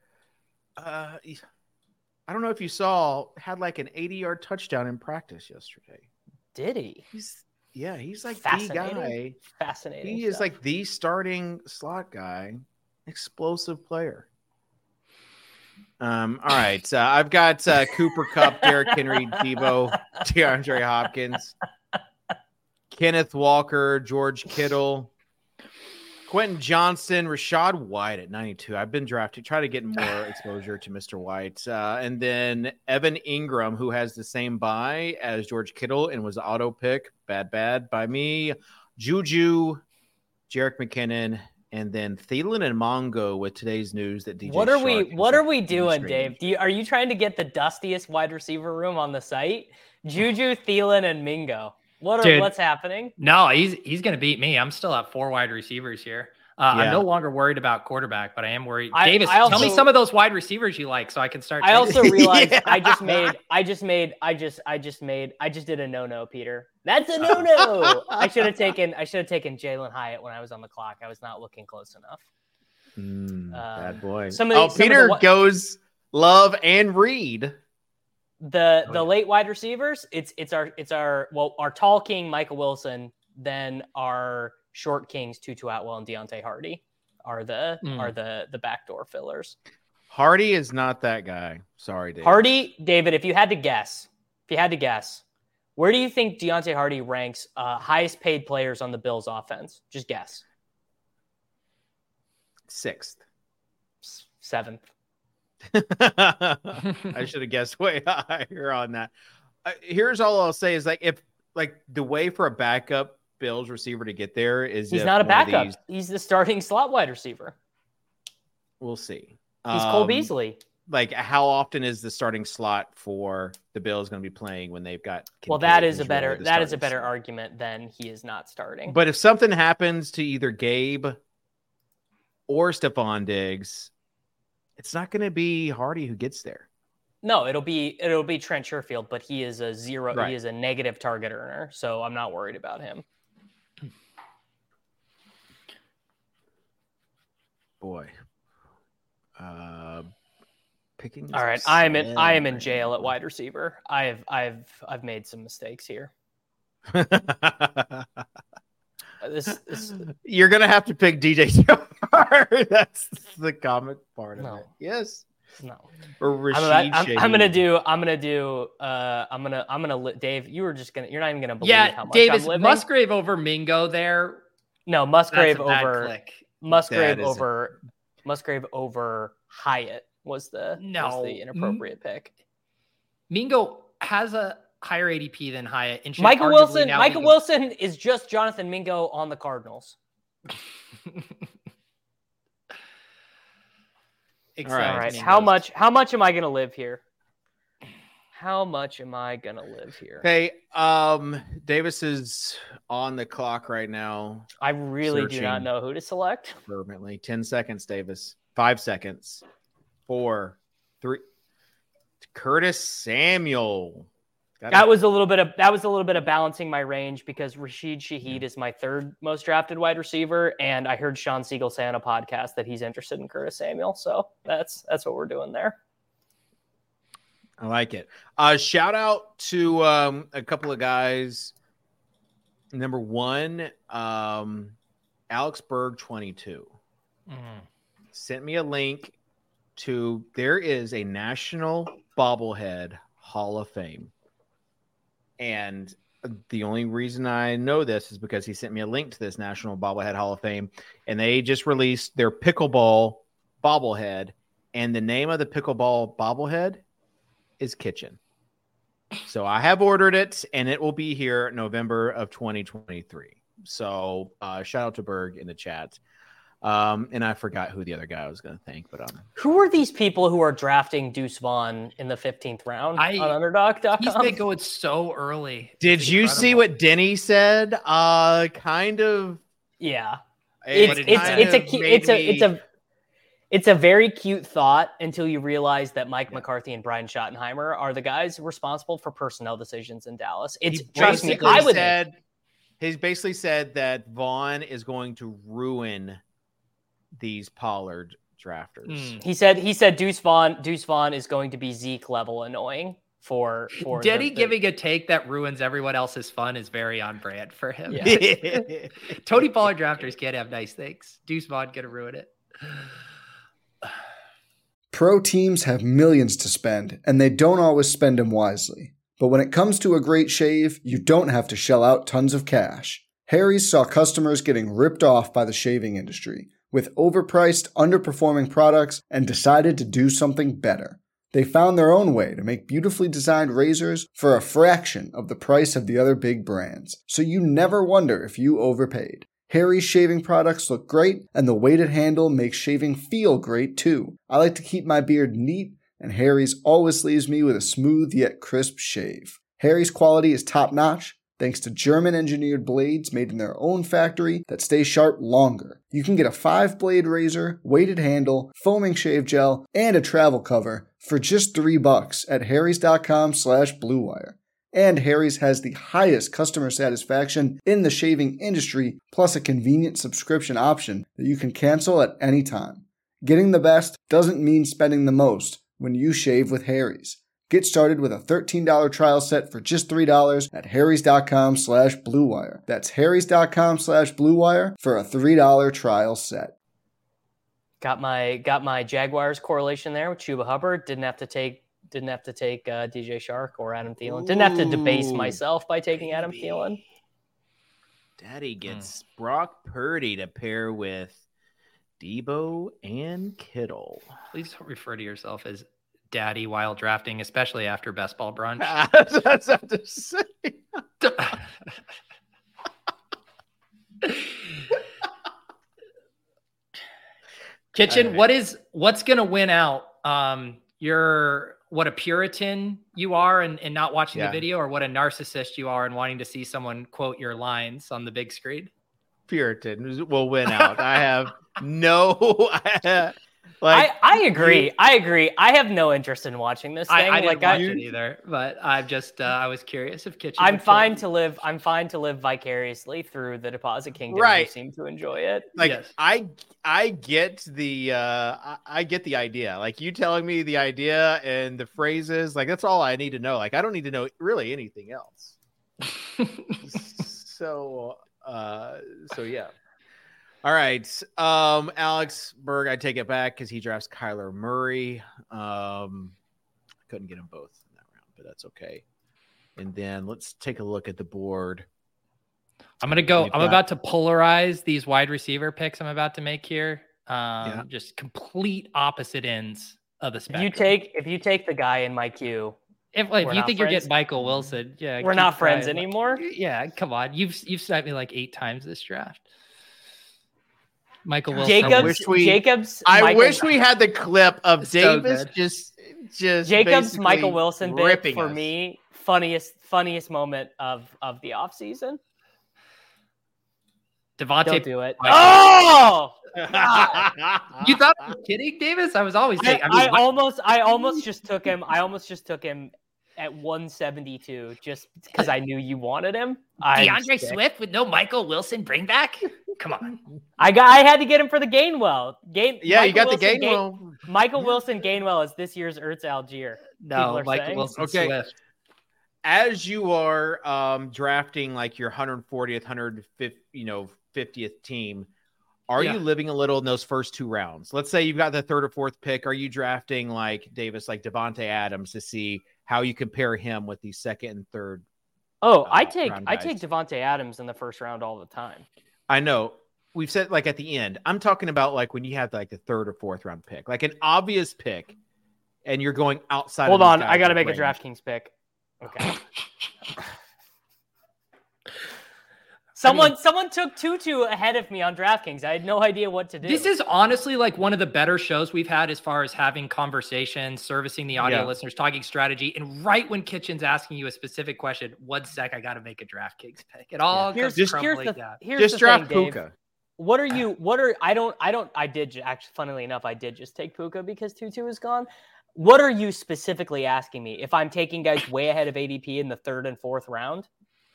I don't know if you saw, had like an 80-yard touchdown in practice yesterday.
Did he?
He's like the guy.
Fascinating.
He is like the starting slot guy, explosive player. All right. I've got Cooper Kupp, Derrick Henry, Deebo, DeAndre Hopkins, Kenneth Walker, George Kittle, Quentin Johnston, Rachaad White at 92. I've been drafted, try to get more exposure to Mr. White. And then Evan Ingram, who has the same buy as George Kittle and was auto pick. Bad by me. Juju, Jerick McKinnon, and then Thielen and Mongo with today's news that DJ
What are we doing, Dave? Are you trying to get the dustiest wide receiver room on the site? Juju, Thielen, and Mingo. What's happening?
No, he's going to beat me. I'm still at 4 wide receivers here. I'm no longer worried about quarterback, but I am worried. Davis,
I also,
tell me some of those wide receivers you like so I can start.
I also realized I just did a no-no, Peter. That's a no-no. I should have taken Jalen Hyatt when I was on the clock. I was not looking close enough.
Bad boy.
Peter
goes Love and Reed.
The late wide receivers, it's our tall king Michael Wilson, then our short kings Tutu Atwell and Deontay Hardy are the backdoor fillers.
Hardy is not that guy. Sorry, David.
Hardy, David, if you had to guess, where do you think Deontay Hardy ranks highest paid players on the Bills offense? Just guess.
6th.
7th.
I should have guessed way higher on that. Here's all I'll say is if the way for a backup Bills receiver to get there is
he's not a backup. He's the starting slot wide receiver.
We'll see.
He's Cole Beasley.
How often is the starting slot for the Bills going to be playing when they've got?
Well, that is a better argument than he is not starting.
But if something happens to either Gabe or Stephon Diggs, it's not going to be Hardy who gets there.
No, it'll be Trent Sherfield, but he is a zero. Right. He is a negative target earner, so I'm not worried about him.
Boy, picking.
All right, I am in jail at wide receiver. I've made some mistakes here.
You're gonna have to pick DJ Chark. That's the comic part of it. Yes.
No.
Or Rashid
I'm gonna Dave, you're not even gonna believe how much
Davis,
I'm living.
Musgrave over Mingo there.
No, Musgrave over Hyatt was the inappropriate pick.
Mingo has a higher ADP than Hyatt.
Michael Wilson is just Jonathan Mingo on the Cardinals. All right. How much am I going to live here?
Okay. Davis is on the clock right now.
I really do not know who to select.
Permanently. 10 seconds, Davis. 5 seconds. 4, 3. Curtis Samuel.
That was a little bit of balancing my range because Rashid Shaheed is my third most drafted wide receiver, and I heard Sean Siegel say on a podcast that he's interested in Curtis Samuel. So that's what we're doing there.
I like it. Shout out to a couple of guys. Number one, Alex Berg 22 sent me a link to there is a National Bobblehead Hall of Fame. And the only reason I know this is because he sent me a link to this National Bobblehead Hall of Fame, and they just released their pickleball bobblehead, and the name of the pickleball bobblehead is Kitchen. So I have ordered it, and it will be here November of 2023. So shout out to Berg in the chat. And I forgot who the other guy I was going to thank, but
who are these people who are drafting Deuce Vaughn in the 15th round on Underdog.com?
He's been going so early.
Did you see what Denny said? Kind of.
Yeah. It's a very cute thought until you realize that Mike McCarthy and Brian Schottenheimer are the guys responsible for personnel decisions in Dallas. He's
basically said that Vaughn is going to ruin these Pollard drafters.
He said Deuce Vaughn is going to be Zeke level annoying for
Denny giving a take that ruins everyone else's fun is very on brand for him. Yeah. Tony Pollard drafters can't have nice things. Deuce Vaughn gonna ruin it.
Pro teams have millions to spend, and they don't always spend them wisely. But when it comes to a great shave, you don't have to shell out tons of cash. Harry's saw customers getting ripped off by the shaving industry with overpriced, underperforming products and decided to do something better. They found their own way to make beautifully designed razors for a fraction of the price of the other big brands, so you never wonder if you overpaid. Harry's shaving products look great, and the weighted handle makes shaving feel great too. I like to keep my beard neat, and Harry's always leaves me with a smooth yet crisp shave. Harry's quality is top-notch, thanks to German-engineered blades made in their own factory that stay sharp longer. You can get a 5-blade razor, weighted handle, foaming shave gel, and a travel cover for just $3 at harrys.com/bluewire. And Harry's has the highest customer satisfaction in the shaving industry, plus a convenient subscription option that you can cancel at any time. Getting the best doesn't mean spending the most when you shave with Harry's. Get started with a $13 trial set for just $3 at harrys.com/bluewire. That's harrys.com/bluewire for a $3 trial set.
Got my Jaguars correlation there with Chuba Hubbard. Didn't have to take DJ Shark or Adam Thielen. Didn't have to debase myself by taking Adam Thielen.
Daddy gets Brock Purdy to pair with Debo and Kittle.
Please don't refer to yourself as Daddy while drafting, especially after Best Ball Brunch.
That's what I have to say.
Kitchen, what's going to win out? You're what a Puritan you are and not watching the video, or what a narcissist you are and wanting to see someone quote your lines on the big screen?
Puritan will win out. I have no
I agree. I have no interest in watching this thing.
I didn't watch it either, but I'm just I was curious if Kitchen.
I'm fine to live vicariously through the Deposit Kingdom.
Right.
Who seem to enjoy it.
Like,
yes.
I get the I get the idea. Like, you telling me the idea and the phrases, like, that's all I need to know. Like, I don't need to know really anything else. So yeah. All right. Alex Berg, I take it back because he drafts Kyler Murray. Couldn't get them both in that round, but that's okay. And then let's take a look at the board.
I'm about to polarize these wide receiver picks I'm about to make here. Just complete opposite ends of the spectrum.
If you take the guy in my queue,
if you think you're getting Michael Wilson,
we're not friends anymore.
Yeah, come on. You've sniped me like 8 times this draft. Michael Wilson.
I wish we had the clip of Davis just
Jacobs Michael Wilson bit for
us.
Me funniest moment of the offseason.
Devontae,
don't do it.
Oh! You thought I was kidding, Davis? I was always saying.
I almost just took him. I almost just took him at 172 just because I knew you wanted him.
DeAndre Swift with no Michael Wilson bring back? Come on.
I had to get him for the Gainwell.
You got the Gainwell.
Michael Wilson Gainwell is this year's Ertz Algier.
No, Michael Wilson Swift.
As you are drafting like your 140th, 50th team, are you living a little in those first 2 rounds? Let's say you've got the 3rd or 4th pick. Are you drafting like Davis, like Devontae Adams, to see how you compare him with the 2nd and 3rd?
I take Devontae Adams in the 1st round all the time.
I know. We've said like at the end. I'm talking about like when you have like the 3rd or 4th round pick, like an obvious pick, and you're going outside.
Hold on, I got to make a DraftKings pick. Okay. Someone took Tutu ahead of me on DraftKings. I had no idea what to do.
This is honestly like one of the better shows we've had as far as having conversations, servicing the audio listeners, talking strategy. And right when Kitchen's asking you a specific question, 1 sec, I got to make a DraftKings pick. It all comes crumbling down.
Just draft Puka.
I did actually, funnily enough, I did just take Puka because Tutu is gone. What are you specifically asking me? If I'm taking guys way ahead of ADP in the 3rd and 4th round?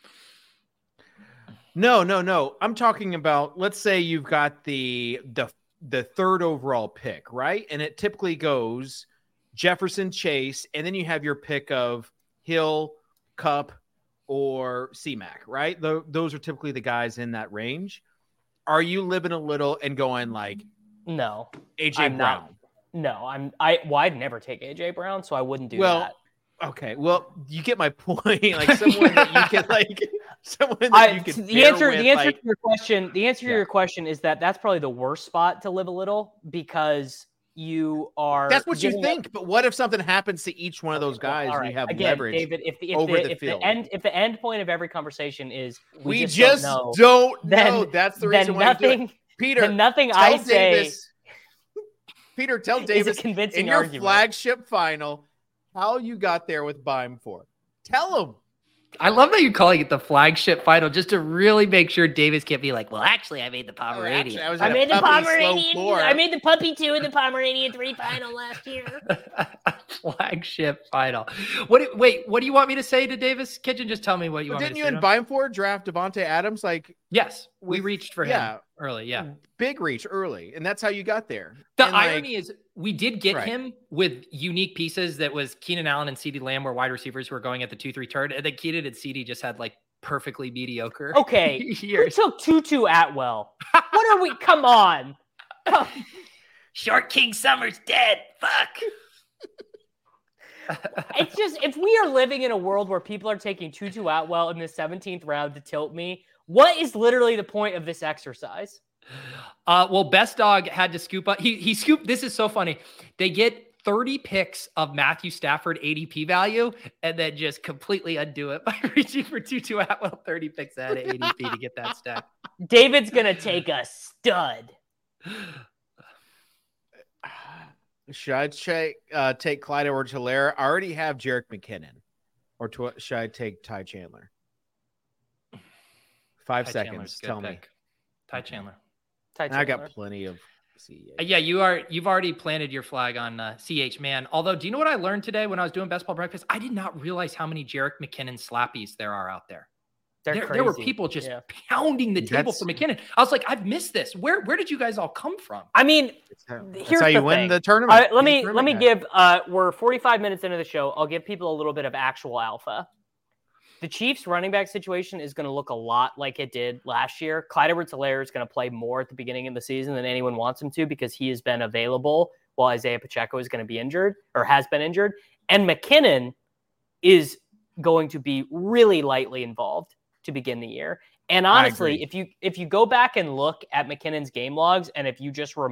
No. I'm talking about, let's say you've got the 3rd overall pick, right? And it typically goes Jefferson, Chase, and then you have your pick of Hill, Kupp, or C-Mac, right? Those are typically the guys in that range. Are you living a little and going like,
no,
AJ Brown?
I'd never take AJ Brown, so I wouldn't do that.
Okay, well, you get my point. Like someone that you can like, someone that you can.
The answer to your question is that's probably the worst spot to live a little because you are.
That's what you think, but what if something happens to each one of those guys?
All right.
And you have
leverage, David. If the end point of every conversation is
we just don't know, that's the reason why. Peter,
nothing I say.
Peter, tell Davis
convincing
in your
argument.
flagship final how you got there with Bime for. Tell him.
I love that you're calling it the flagship final just to really make sure Davis can't be like, well, actually, I made the Pomeranian.
I made the Pomeranian.
I made the Puppy 2 and the Pomeranian 3 final last year.
Flagship final. What do you want me to say to Davis Kitchen? Just tell me what you want me to say.
Didn't you and Beinford draft Devontae Adams?
Yes, we reached for him early. Yeah.
Big reach early. And that's how you got there.
The irony is we did get him with unique pieces that was Keenan Allen and CeeDee Lamb were wide receivers who were going at the 2-3 turn. And then Keenan and CeeDee just had like perfectly mediocre.
Okay. Years. Who took Tutu Atwell? What are we? Come on.
Short King Summer's dead. Fuck.
It's just, if we are living in a world where people are taking Tutu Atwell in the 17th round to tilt me, what is literally the point of this exercise?
Well, Best Dog had to scoop up. He scooped. This is so funny. They get 30 picks of Matthew Stafford ADP value and then just completely undo it by reaching for Tutu Atwell 30 picks ahead of ADP to get that stack.
David's going to take a stud.
Should I take Clyde Edwards-Helaire? I already have Jerick McKinnon. Or should I take Ty Chandler? 5 seconds. Tell me.
Ty Chandler.
I got plenty of CH.
Yeah, you've already planted your flag on CH, man. Although, do you know what I learned today when I was doing Best Ball Breakfast? I did not realize how many Jerick McKinnon slappies there are out there. There were people just pounding the table for McKinnon. I was like, I've missed this. Where did you guys all come from?
I mean, here's how you win the tournament. Let me give. We're 45 minutes into the show. I'll give people a little bit of actual alpha. The Chiefs running back situation is going to look a lot like it did last year. Clyde Edwards-Helaire is going to play more at the beginning of the season than anyone wants him to because he has been available while Isaiah Pacheco is going to be injured or has been injured. And McKinnon is going to be really lightly involved to begin the year. And honestly, if you go back and look at McKinnon's game logs, and if you just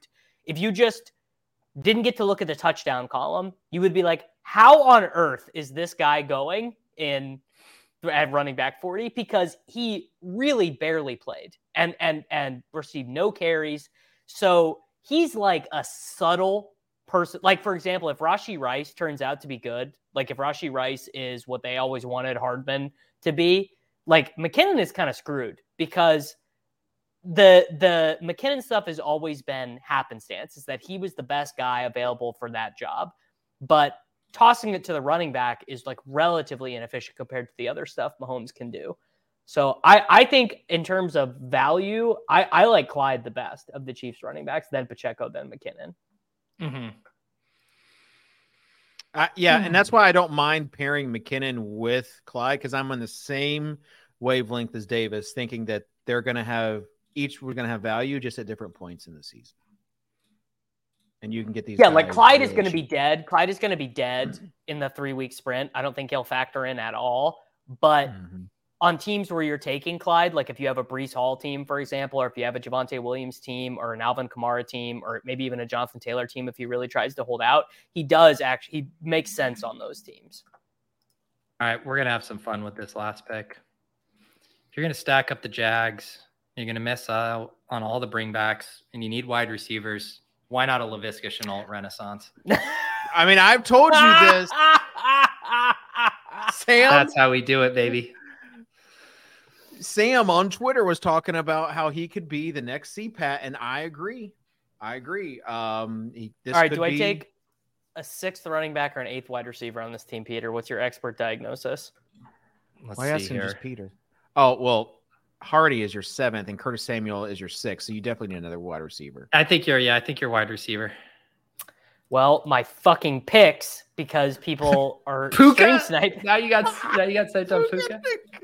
didn't get to look at the touchdown column, you would be like, how on earth is this guy going at running back 40? Because he really barely played and received no carries. So he's like a subtle person. Like, for example, if Rashee Rice turns out to be good, like if Rashee Rice is what they always wanted Hardman to be, like McKinnon is kind of screwed because the McKinnon stuff has always been happenstance, is that he was the best guy available for that job. But tossing it to the running back is like relatively inefficient compared to the other stuff Mahomes can do. So I think in terms of value, I like Clyde the best of the Chiefs running backs, then Pacheco, then McKinnon.
Mm-hmm.
And that's why I don't mind pairing McKinnon with Clyde, because I'm on the same wavelength as Davis, thinking that we're going to have value just at different points in the season. And you can get these. Yeah,
like Clyde is going to be dead. Clyde is going to be dead in the 3-week sprint. I don't think he'll factor in at all. But on teams where you're taking Clyde, like if you have a Breece Hall team, for example, or if you have a Javonte Williams team or an Alvin Kamara team, or maybe even a Jonathan Taylor team, if he really tries to hold out, he makes sense on those teams.
All right, we're going to have some fun with this last pick. If you're going to stack up the Jags, you're going to miss out on all the bringbacks, and you need wide receivers. Why not a Laviska Shenault renaissance?
I mean, I've told you this. Sam,
that's how we do it, baby.
Sam on Twitter was talking about how he could be the next CPAT, and I agree. All right,
do I take a 6th running back or an 8th wide receiver on this team, Peter? What's your expert diagnosis?
Why ask him just Peter? Oh, well, Hardy is your 7th and Curtis Samuel is your 6th, so you definitely need another wide receiver.
I think you're wide receiver.
Well, my fucking picks, because people are
Puka?
Snipe.
Now you got sniped on Puka.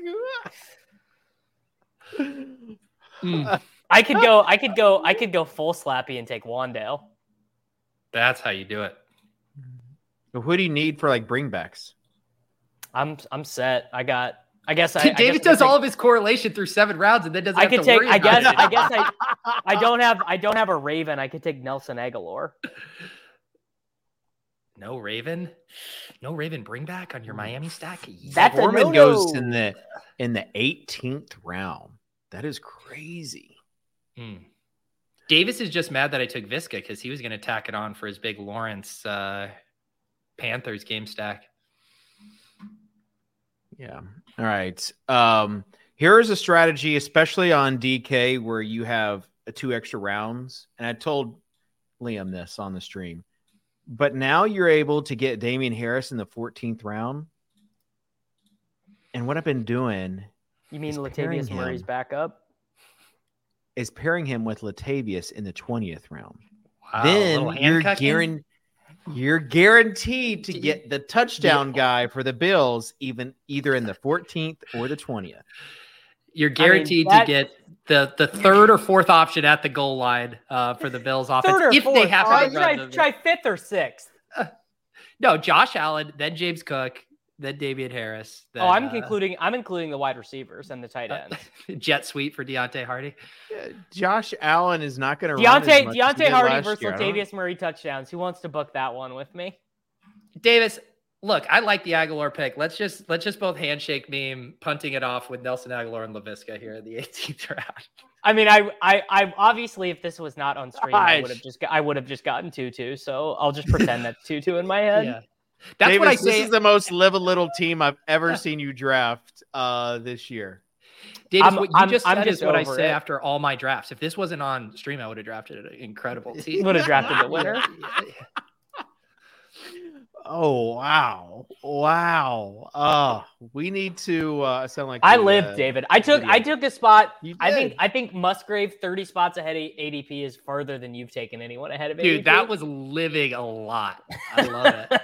I could go full Slappy and take Wandale.
That's how you do it.
So who do you need for like bringbacks?
I'm set.
David does all of his correlation through 7 rounds and then doesn't have to worry about it.
I don't have a Raven. I could take Nelson Aguilar.
No Raven bringback on your Miami stack.
That's
Foreman goes in the 18th round. That is crazy.
Davis is just mad that I took Viska because he was going to tack it on for his big Lawrence Panthers game stack.
Yeah. All right. Here's a strategy, especially on DK, where you have 2 extra rounds. And I told Liam this on the stream. But now you're able to get Damian Harris in the 14th round. And what I've been doing...
You mean Latavius Murray's backup?
Is pairing him with Latavius in the 20th round.
Wow,
then you're guaranteed to get the touchdown guy for the Bills, either in the 14th or the 20th.
You're guaranteed to get the third or fourth option at the goal line for the Bills offense if they have to
try fifth or sixth.
No, Josh Allen, then James Cook, then Damian Harris. Then,
I'm including the wide receivers and the tight ends.
Jet sweep for Deontay Hardy.
Josh Allen is not going to
Deontay Hardy versus Latavius Murray touchdowns. Who wants to book that one with me?
Davis, look, I like the Aguilar pick. Let's just both handshake meme punting it off with Nelson Aguilar and LaVisca here in the 18th round.
I mean, I obviously, if this was not on stream, I would have just gotten Tutu. So I'll just pretend that's Tutu in my head.
Yeah. That's
Davis,
what I say.
This is the most live a little team I've ever seen you draft this year.
Davis, what you just said is what I say after all my drafts. If this wasn't on stream, I would have drafted an incredible team.
Would have drafted the winner.
Oh, wow. Oh, we need to sound like
I lived, David. I took a spot. I think Musgrave 30 spots ahead of ADP is further than you've taken anyone ahead of ADP.
Dude, that was living a lot. I love it.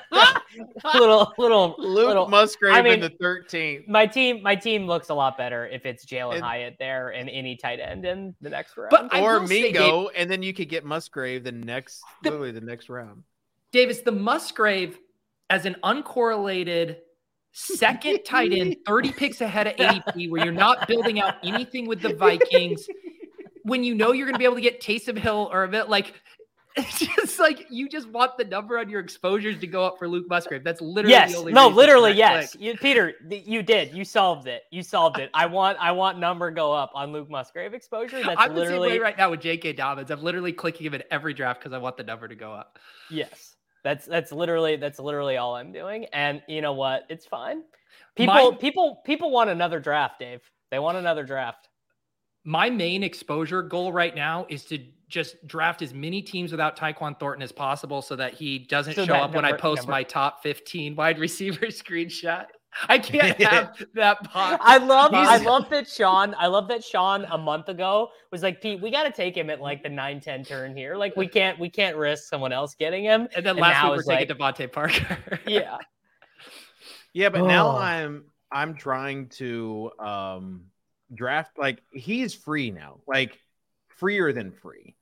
little
Musgrave in the 13th.
My team looks a lot better if it's Jalen Hyatt there and any tight end in the next round.
Or Mingo, and then you could get Musgrave the next round.
Davis, the Musgrave as an uncorrelated second tight end, 30 picks ahead of ADP, where you're not building out anything with the Vikings, when you know you're going to be able to get Taysom Hill or a bit like, it's just like you just want the number on your exposures to go up for Luke Musgrave. That's literally the only reason.
Literally, yes. Peter, you did. You solved it. I want number go up on Luke Musgrave exposure. That's
I'm literally the same way right now with J.K. Dobbins. I'm literally clicking him in every draft because I want the number to go up.
Yes. That's literally all I'm doing. And you know what? It's fine. People want another draft, Dave. They want another draft.
My main exposure goal right now is to just draft as many teams without Tyquan Thornton as possible so that he doesn't show up when I post my top 15 wide receiver screenshot. I can't have that pop.
I love that Sean a month ago was like, Pete, we got to take him at like the 9-10 turn here. Like we can't risk someone else getting him.
And then last week we're taking Devontae Parker.
Yeah.
Yeah, but now I'm trying to draft, like, he's free now. Like freer than free.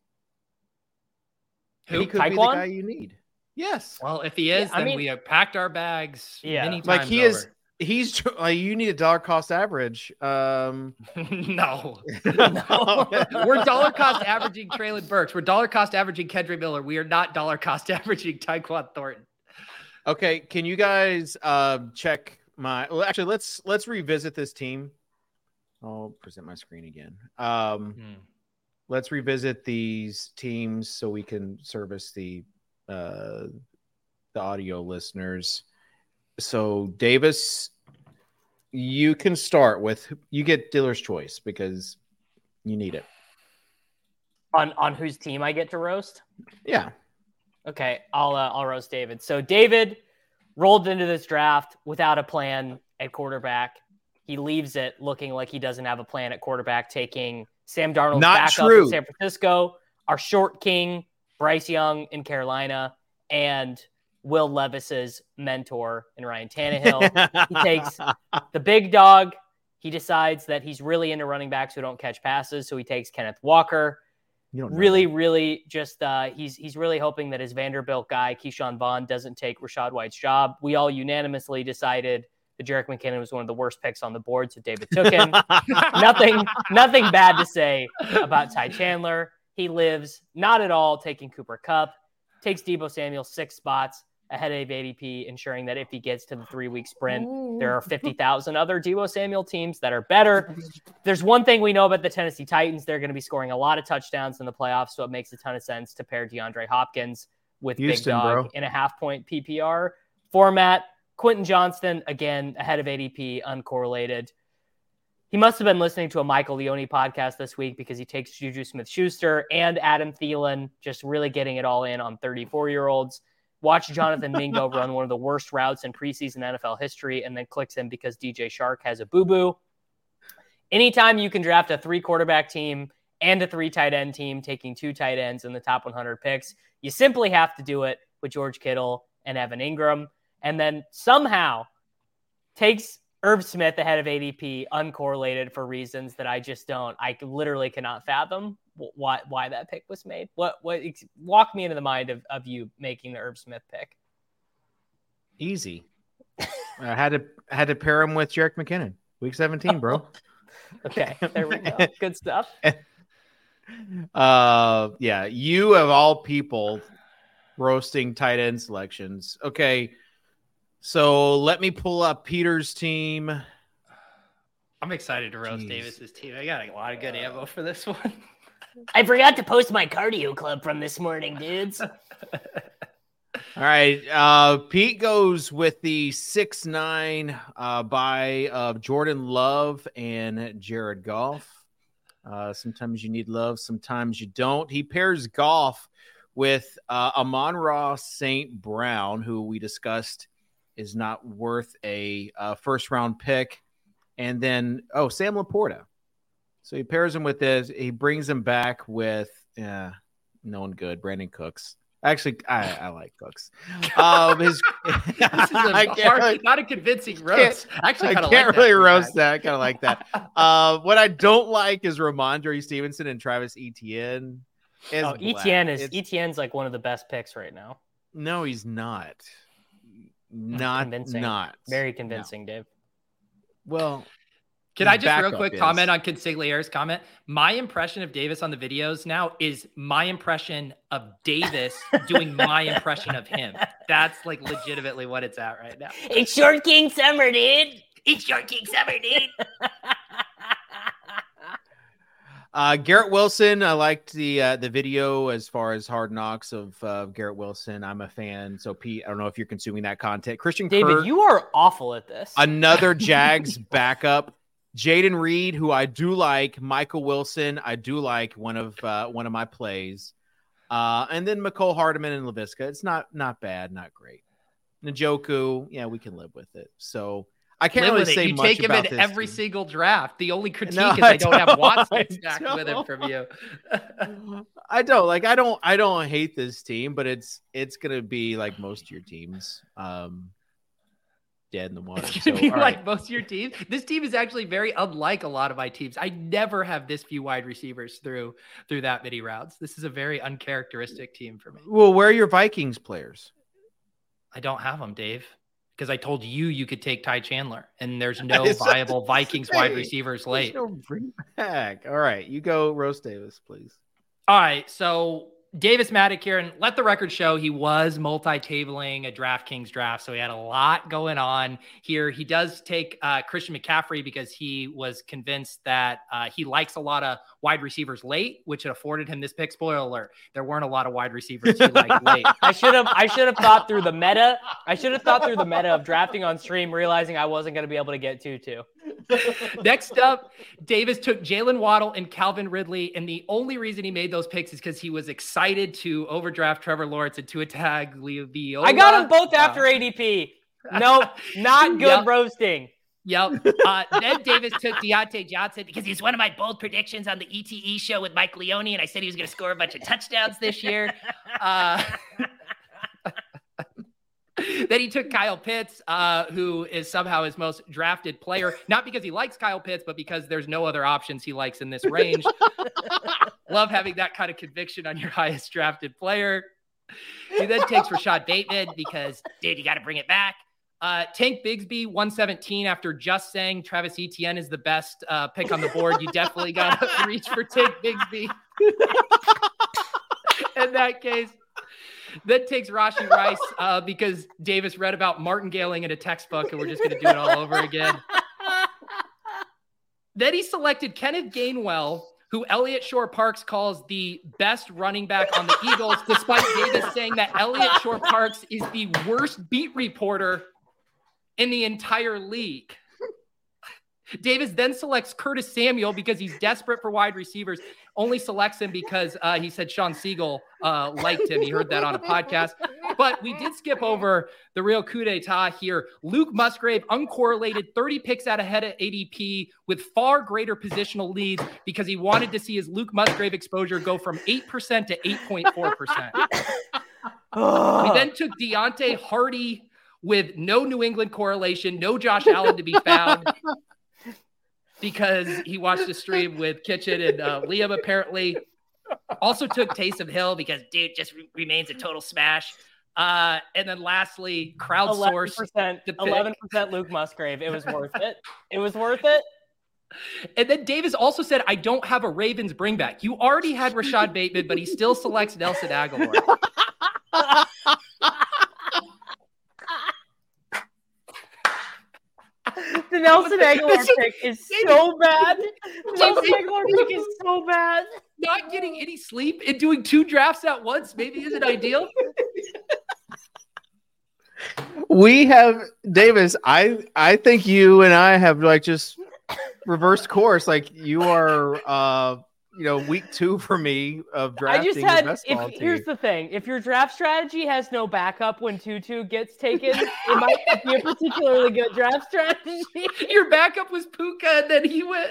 Who?
He could be the guy you need. Yes.
Well, if he is, then we have packed our bags. Many times
like he is. He's like, you need a dollar cost average.
No. We're dollar cost averaging Traylon Burks. We're dollar cost averaging Kendra Miller. We are not dollar cost averaging Tyquan Thornton.
Okay, can you guys check my? Well, actually, let's revisit this team. I'll present my screen again. Let's revisit these teams so we can service the audio listeners. So Davis, you can start with, you get dealer's choice because you need it.
On whose team I get to roast?
Yeah.
Okay, I'll roast David. So David rolled into this draft without a plan at quarterback. He leaves it looking like he doesn't have a plan at quarterback, taking Sam Darnold's backup in San Francisco, our short king, Bryce Young in Carolina, and Will Levis's mentor in Ryan Tannehill. He takes the big dog. He decides that he's really into running backs who don't catch passes, so he takes Kenneth Walker. Really just he's really hoping that his Vanderbilt guy, Keyshawn Vaughn, doesn't take Rachaad White's job. We all unanimously decided that Jerick McKinnon was one of the worst picks on the board, so David took him. Nothing bad to say about Ty Chandler. He lives not at all taking Cooper Kupp, takes Deebo Samuel 6 spots ahead of ADP, ensuring that if he gets to the 3-week sprint, there are 50,000 other Deebo Samuel teams that are better. There's one thing we know about the Tennessee Titans. They're going to be scoring a lot of touchdowns in the playoffs, so it makes a ton of sense to pair DeAndre Hopkins with Houston, Big Dog in a half-point PPR format. Quentin Johnston, again, ahead of ADP, uncorrelated. He must have been listening to a Michael Leone podcast this week because he takes Juju Smith-Schuster and Adam Thielen, just really getting it all in on 34-year-olds. Watch Jonathan Mingo run one of the worst routes in preseason NFL history and then clicks him because DJ Shark has a boo-boo. Anytime you can draft a 3-quarterback team and a 3 tight end team taking 2 tight ends in the top 100 picks, you simply have to do it with George Kittle and Evan Ingram. And then somehow takes Irv Smith ahead of ADP, uncorrelated for reasons that I literally cannot fathom why that pick was made. Walk me into the mind of you making the Irv Smith pick.
Easy. I had to pair him with Jerick McKinnon. Week 17, bro.
Okay, there we go. Good stuff.
Yeah, you of all people roasting tight end selections. Okay. So let me pull up Peter's team.
I'm excited to roast Davis's team. I got a lot of good ammo for this one.
I forgot to post my cardio club from this morning, dudes.
All right. Pete goes with the 6'9" buy of Jordan Love and Jared Goff. Sometimes you need love, sometimes you don't. He pairs Goff with Amon-Ra St. Brown, who we discussed is not worth a first-round pick. And then, Sam Laporta. So he pairs him with this. He brings him back with no one good, Brandon Cooks. Actually, I like Cooks.
This is not a convincing roast. Actually,
I can't really roast that. I kind of like that. What I don't like is Ramondre Stevenson and Travis Etienne.
Etienne's like one of the best picks right now.
No, he's not.
Convincing.
Not
very convincing, no. Dave.
Well,
can I just real quick comment on Consigliere's comment? My impression of Davis on the videos now is my impression of Davis doing my impression of him. That's like legitimately what it's at right now.
It's Short King Summer, dude. It's Short King Summer, dude.
Garrett Wilson, I liked the video as far as Hard Knocks of Garrett Wilson. I'm a fan. So, Pete, I don't know if you're consuming that content. Christian
David,
Kirk,
you are awful at this.
Another Jags backup. Jaden Reed, who I do like. Michael Wilson, I do like one of my plays. And then Mecole Hardman and Laviska. It's not bad, not great. Njoku, yeah, we can live with it. So I can't really say much about this.
You take him in every single draft. The only critique is I don't have Watson stacked with him from you.
I don't hate this team, but it's gonna be like most of your teams. Dead in the water.
It's going to be like most of your teams. This team is actually very unlike a lot of my teams. I never have this few wide receivers through that many rounds. This is a very uncharacteristic team for me.
Well, where are your Vikings players?
I don't have them, Dave, because I told you could take Ty Chandler, and there's no viable Vikings wide receivers late.
No bring back. All right, you go roast Davis, please.
All right, so Davis Maddock here, and let the record show he was multi-tabling a DraftKings draft, so he had a lot going on here. He does take Christian McCaffrey because he was convinced that he likes a lot of wide receivers late, which afforded him this pick. Spoiler alert, there weren't a lot of wide receivers he liked late.
I should have thought through the meta. I should have thought through the meta of drafting on stream, realizing I wasn't going to be able to get two.
Next up, Davis took Jalen Waddle and Calvin Ridley, and the only reason he made those picks is because he was excited to overdraft Trevor Lawrence and Tua Tagovailoa.
I got them both after ADP. Nope, not good roasting.
Yep. Then Davis took Deontay Johnson because he's one of my bold predictions on the ETE show with Mike Leone, and I said he was going to score a bunch of touchdowns this year. Then he took Kyle Pitts, who is somehow his most drafted player, not because he likes Kyle Pitts, but because there's no other options he likes in this range. Love having that kind of conviction on your highest drafted player. He then takes Rashad Bateman because, dude, you got to bring it back. Tank Bigsby, 117, after just saying Travis Etienne is the best pick on the board. You definitely got to reach for Tank Bigsby. In that case. Then takes Rashee Rice because Davis read about martingaling in a textbook, and we're just going to do it all over again. Then he selected Kenneth Gainwell, who Elliott Shore-Parks calls the best running back on the Eagles, despite Davis saying that Elliott Shore-Parks is the worst beat reporter in the entire league. Davis then selects Curtis Samuel because he's desperate for wide receivers. Only selects him because he said Sean Siegel liked him. He heard that on a podcast. But we did skip over the real coup d'etat here. Luke Musgrave, uncorrelated, 30 picks out ahead of ADP with far greater positional leads because he wanted to see his Luke Musgrave exposure go from 8% to 8.4%. We then took Deontay Hardy with no New England correlation, no Josh Allen to be found. Because he watched a stream with Kitchen and Liam, apparently. Also took Taysom Hill because dude just remains a total smash. And then lastly, crowdsourced
11% Luke Musgrave. It was worth it. It was worth it.
And then Davis also said, I don't have a Ravens bringback. You already had Rashad Bateman, but he still selects Nelson Aguilar.
The Nelson Aguilar pick is so bad. The Nelson Aguilar pick is so bad.
Not getting any sleep and doing 2 drafts at once maybe isn't ideal.
We have Davis. I think you and I have like just reversed course. Like you are, week 2 for me of drafting.
I just had. Here's the thing: if your draft strategy has no backup when Tutu gets taken, it might not be a particularly good draft strategy.
Your backup was Puka, and then he went.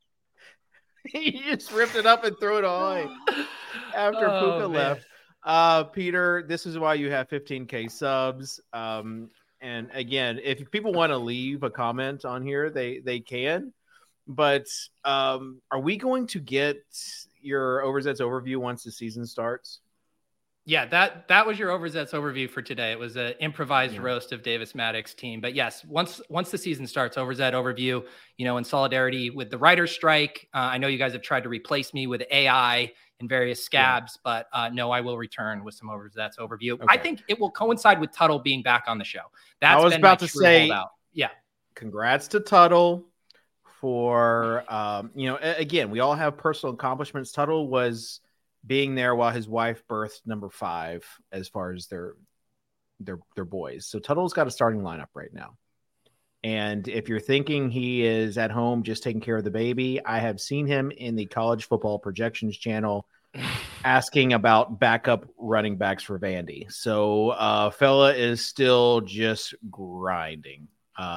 He just ripped it up and threw it away after Puka left. Peter, this is why you have 15K subs. And again, if people want to leave a comment on here, they can. But are we going to get your Overzets overview once the season starts?
Yeah, that was your Overzets overview for today. It was an improvised roast of Davis Maddox's team. But yes, once the season starts, Overzet overview, in solidarity with the writer's strike. I know you guys have tried to replace me with AI and various scabs, but no, I will return with some Overzets overview. Okay. I think it will coincide with Tuttle being back on the show. That's
I was about to say,
holdout. Yeah.
Congrats to Tuttle for, again, we all have personal accomplishments. Tuttle was being there while his wife birthed number 5 as far as their boys. So Tuttle's got a starting lineup right now. And if you're thinking he is at home just taking care of the baby, I have seen him in the college football projections channel asking about backup running backs for Vandy. So fella is still just grinding.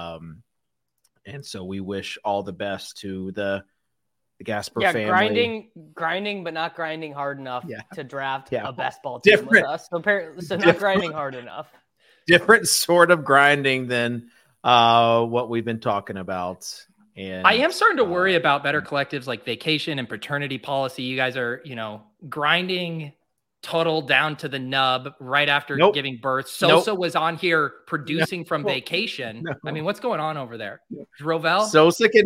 And so we wish all the best to the Gasper family.
Grinding, but not grinding hard enough to draft a best ball team with us. So not grinding hard enough.
Different sort of grinding than what we've been talking about. And
I am starting to worry about better collectives like vacation and paternity policy. You guys are, grinding Tuttle down to the nub right after giving birth. Sosa was on here producing from vacation. I mean, what's going on over there? Rovell?
Sosa can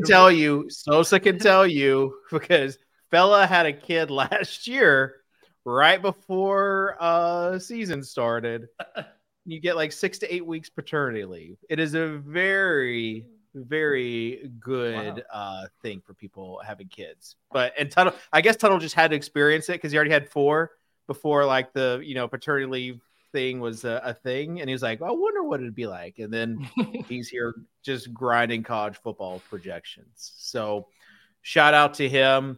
tell you because fella had a kid last year right before season started. You get like 6 to 8 weeks paternity leave. It is a very, very good thing for people having kids. And Tuttle just had to experience it because he already had 4 before like the paternity leave thing was a thing, and he was like, I wonder what it'd be like. And then he's here just grinding college football projections. So shout out to him.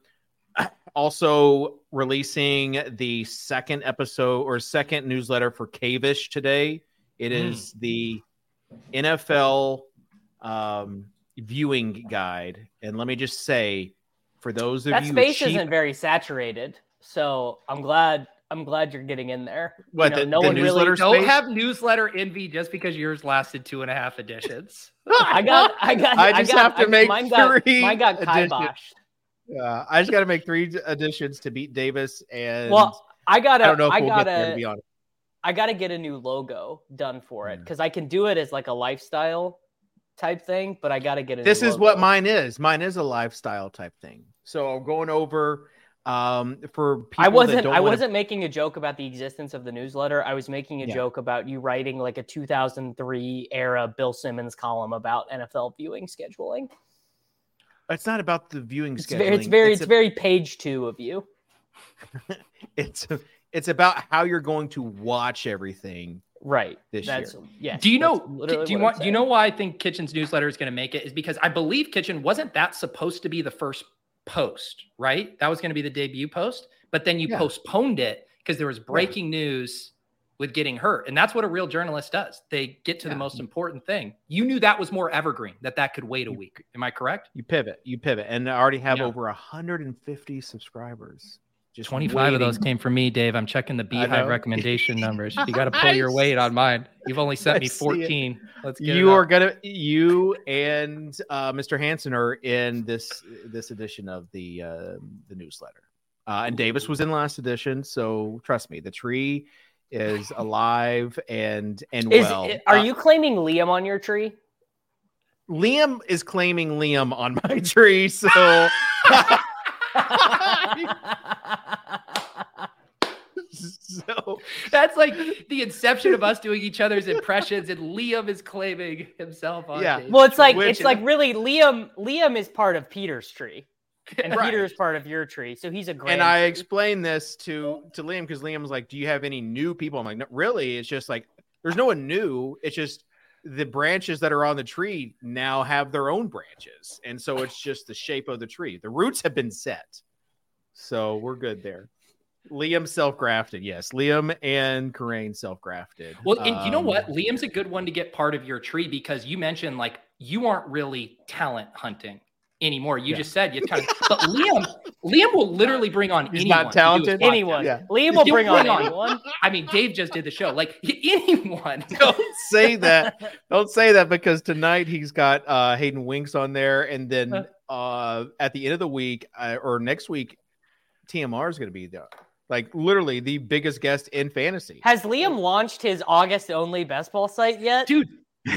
Also releasing the second episode or second newsletter for Cavish today. It is the NFL viewing guide. And let me just say, for those of you,
that space isn't very saturated. So I'm glad you're getting in there.
What, no one really
don't have newsletter envy just because yours lasted 2.5 editions.
I just have to make 3.
Mine got kiboshed.
I just got to make 3 additions to beat Davis, and
I
don't know if we'll get there, to be honest.
I gotta get a new logo done for it because I can do it as like a lifestyle type thing, but I gotta get it.
This is what mine is. Mine is a lifestyle type thing. So I'm going over for people.
I wasn't making a joke about the existence of the newsletter. I was making a joke about you writing like a 2003 era Bill Simmons column about NFL viewing scheduling.
It's not about the viewing scheduling.
It's very page 2 of you.
It's about how you're going to watch everything
Right.
This
That's
year.
yeah.
Do you
that's
know?
literally
Do you
what I'm
want? Do you
saying.
know why I think Kitchen's newsletter is going to make it? Is because I believe Kitchen wasn't that supposed to be the first post, right? That was going to be the debut post, but then you postponed it because there was breaking news with getting hurt, and that's what a real journalist does. They get to the most important thing. You knew that was more evergreen, that could wait a week. Am I correct?
You pivot, and I already have over 150 subscribers. Just
25 of those came from me, Dave. I'm checking the Beehive recommendation numbers. You got to pull your weight on mine. You've only sent me 14. Let's get
you and Mr. Hansen are in this edition of the newsletter. And Davis was in last edition, so trust me, the tree is alive and well.
Are you claiming Liam on your tree?
Liam is claiming Liam on my tree, so
so that's like the inception of us doing each other's impressions, and Liam is claiming himself on Dave's
well, it's like
tree.
really Liam is part of Peter's tree. And
Right.
Peter is part of your tree, so he's a grand.
And I explained this to Liam because Liam was like, "Do you have any new people?" I'm like, "No, really. It's just like there's no one new. It's just the branches that are on the tree now have their own branches, and so it's just the shape of the tree. The roots have been set, so we're good there." Liam self-grafted, yes. Liam and Corain self-grafted.
Well, and you know what? Liam's a good one to get part of your tree because you mentioned like you aren't really talent hunting anymore. You just said you kind of, but Liam will literally bring on
He's
anyone.
not talented.
Anyone.
Yeah.
Liam will bring on anyone.
I mean, Dave just did the show. Like anyone.
Don't say that. Don't say that because tonight he's got Hayden Winks on there, and then at the end of the week or next week, TMR is going to be there. Like literally the biggest guest in fantasy.
Has Liam launched his August only best ball site yet?
Dude,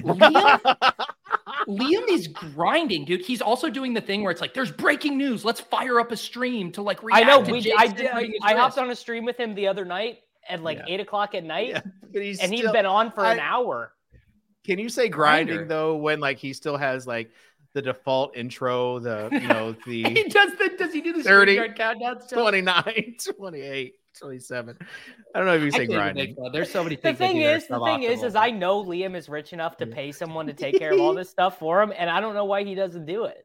Liam is grinding, dude. He's also doing the thing where it's like, there's breaking news. Let's fire up a stream to like react.
I know.
I
hopped on a stream with him the other night at like 8:00 at night,
but
he's been on for an hour.
Can you say grinding though when like he still has like the default intro, the
he does he do the
30
countdown still?
29, 28, 27. I don't know if you say grinding.
There's so many
The
things.
The thing is I know Liam is rich enough to pay someone to take care of all this stuff for him, and I don't know why he doesn't do it.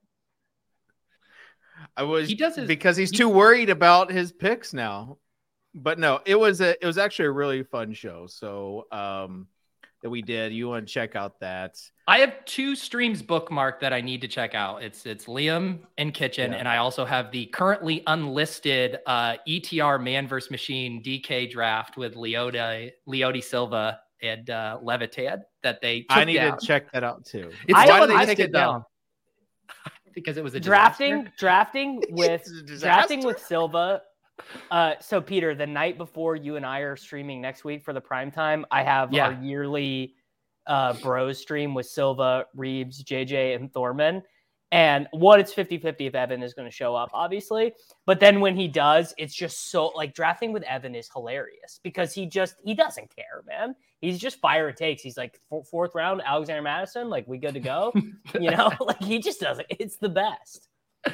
Because he's too worried about his picks now. But no, it was actually a really fun show. So that we did. You want to check out that?
I have 2 streams bookmarked that I need to check out. It's Liam and Kitchen, and I also have the currently unlisted ETR Man vs. Machine DK draft with Leody Silva and Levitan that they took
I need
down.
to check that out too.
Why did they take it down? Because it was a
drafting with Silva. So Peter, the night before you and I are streaming next week for the prime time, I have our yearly bros stream with Silva, Reeves, JJ, and Thorman. And it's 50-50 if Evan is going to show up, obviously. But then when he does, it's just so like drafting with Evan is hilarious because he doesn't care, man. He's just fire it takes. He's like 4th round, Alexander Madison, like we good to go. Like he just doesn't. It's the best.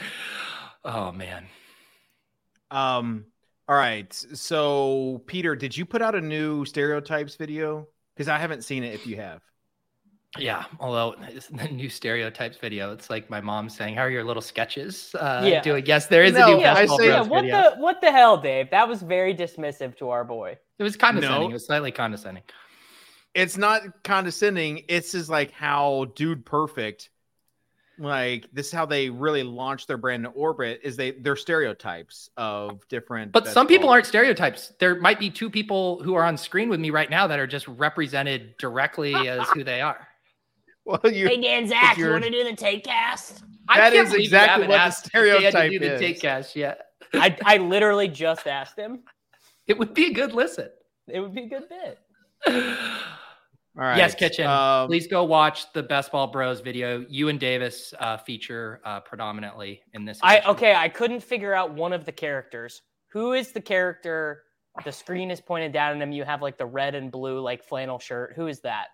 Oh man.
All right. So Peter, did you put out a new stereotypes video? Because I haven't seen it if you have.
Yeah, although it's the new stereotypes video, it's like my mom saying, "How are your little sketches doing?" Yes, there is a new basketball bros video.
What the hell, Dave? That was very dismissive to our boy.
It was condescending. It was slightly condescending.
It's not condescending. It's just like how Dude Perfect, like this is how they really launch their brand in orbit. Is they're stereotypes of different.
But some people aren't stereotypes. There might be 2 people who are on screen with me right now that are just represented directly as who they are.
Well,
hey Dan Zach, you want to do the take cast?
That is exactly what the stereotype is.
The take cast, yeah.
I literally just asked him.
It would be a good listen.
It would be a good bit.
All right.
Yes, Kitchen. Please go watch the Best Ball Bros video. You and Davis feature predominantly in this.
I couldn't figure out one of the characters. Who is the character? The screen is pointed down at him. You have like the red and blue like flannel shirt. Who is that?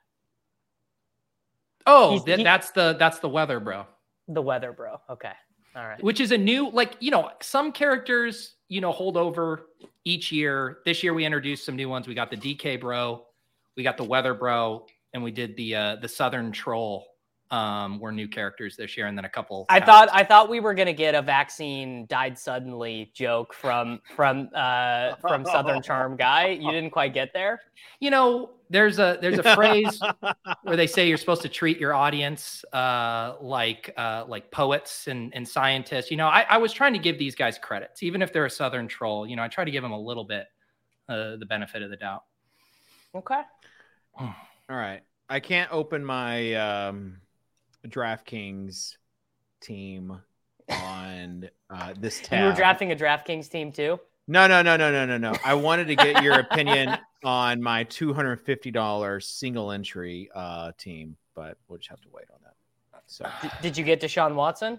Oh, that's the weather bro.
The weather bro. Okay. All right.
Which is a new, some characters, hold over each year. This year we introduced some new ones. We got the DK bro. we got the Weather Bro, and we did the Southern Troll. Were new characters this year, and then a couple.
I thought we were gonna get a vaccine died suddenly joke from Southern Charm guy. You didn't quite get there.
You know, there's a phrase where they say you're supposed to treat your audience like poets and scientists. You know, I was trying to give these guys credits, even if they're a Southern Troll. You know, I try to give them a little bit the benefit of the doubt.
Okay.
All right, I can't open my DraftKings team on this tab.
You were drafting a DraftKings team too?
No. I wanted to get your opinion on my $250 single entry team, but we'll just have to wait on that. So,
did you get Deshaun Watson?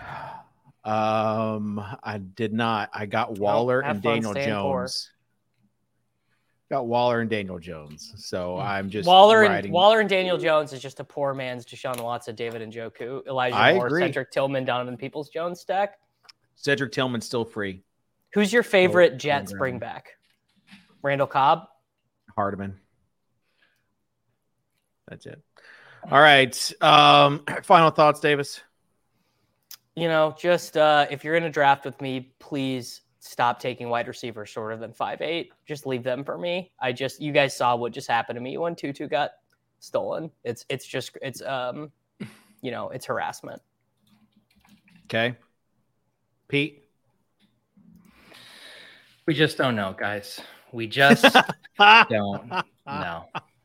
I did not. I got Waller and Daniel Jones. Got Waller and Daniel Jones. So I'm just
Waller and Daniel Jones is just a poor man's Deshaun Watson, David Njoku, Elijah Moore, Cedric Tillman, Donovan Peoples-Jones stack.
Cedric Tillman's still free.
Who's your favorite Jets bring back? Randall Cobb?
Hardeman. That's it. All right. Final thoughts, Davis?
You know, just if you're in a draft with me, please stop taking wide receivers shorter than 5'8". Just leave them for me. You guys saw what just happened to me when Tutu got stolen. It's harassment.
Okay. Pete?
We just don't know, guys. We just don't know.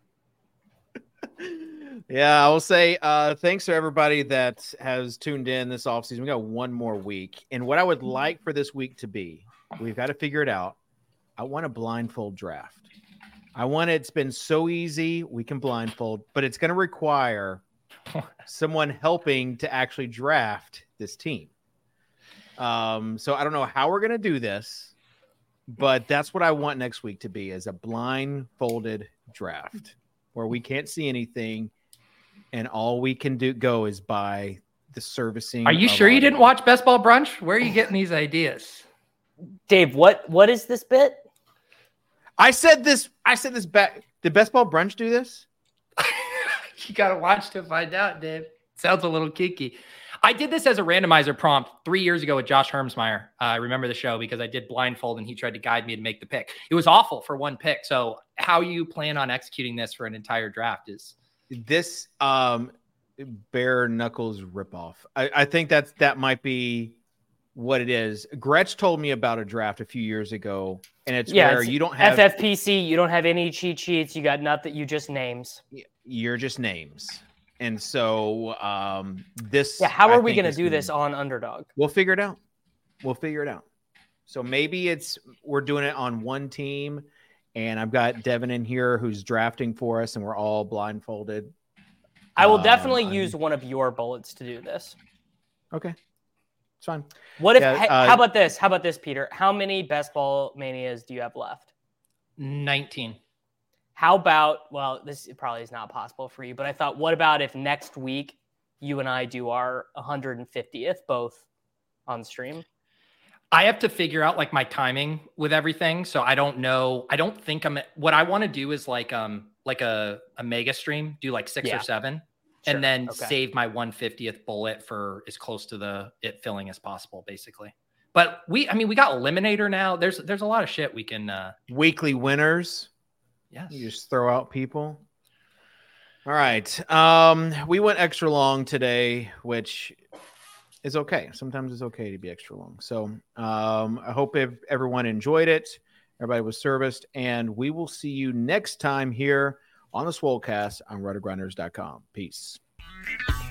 Yeah, I will say thanks to everybody that has tuned in this offseason. We got one more week. And what I would like for this week to be, we've got to figure it out. I want a blindfold draft. It's been so easy, we can blindfold, but it's going to require someone helping to actually draft this team. So I don't know how we're going to do this, but that's what I want next week to be, is a blindfolded draft where we can't see anything. And all we can go is by the servicing.
Are you sure you didn't watch Best Ball Brunch? Where are you getting these ideas?
Dave, what is this bit?
I said this back. Did Best Ball Brunch do this?
You got to watch to find out, Dave. Sounds a little kinky. I did this as a randomizer prompt 3 years ago with Josh Hermsmeyer. I remember the show because I did blindfold and he tried to guide me to make the pick. It was awful for one pick. So how you plan on executing this for an entire draft is...
This bare knuckles ripoff. I think that might be what it is. Gretsch told me about a draft a few years ago, and it's where you don't have
FFPC, you don't have any cheat sheets, you got nothing, you just names.
You're just names. And so this
how are we going to do this on Underdog?
We'll figure it out. So maybe we're doing it on one team. And I've got Devin in here who's drafting for us, and we're all blindfolded.
I will definitely use one of your bullets to do this.
Okay. It's fine.
What if? How about this? How about this, Peter? How many Best Ball Manias do you have left?
19.
How about? Well, this probably is not possible for you, but I thought, what about if next week you and I do our 150th both on stream?
I have to figure out like my timing with everything. So I don't know. I don't think what I want to do is like a mega stream, do like 6 or 7, sure, and then save my 150th bullet for as close to it filling as possible, basically. But we got Eliminator now. There's a lot of shit we can
weekly winners.
Yes.
You just throw out people. All right. We went extra long today, which is okay. Sometimes it's okay to be extra long. So I hope everyone enjoyed it. Everybody was serviced. And we will see you next time here on the Swolecast on RotoGrinders.com. Peace.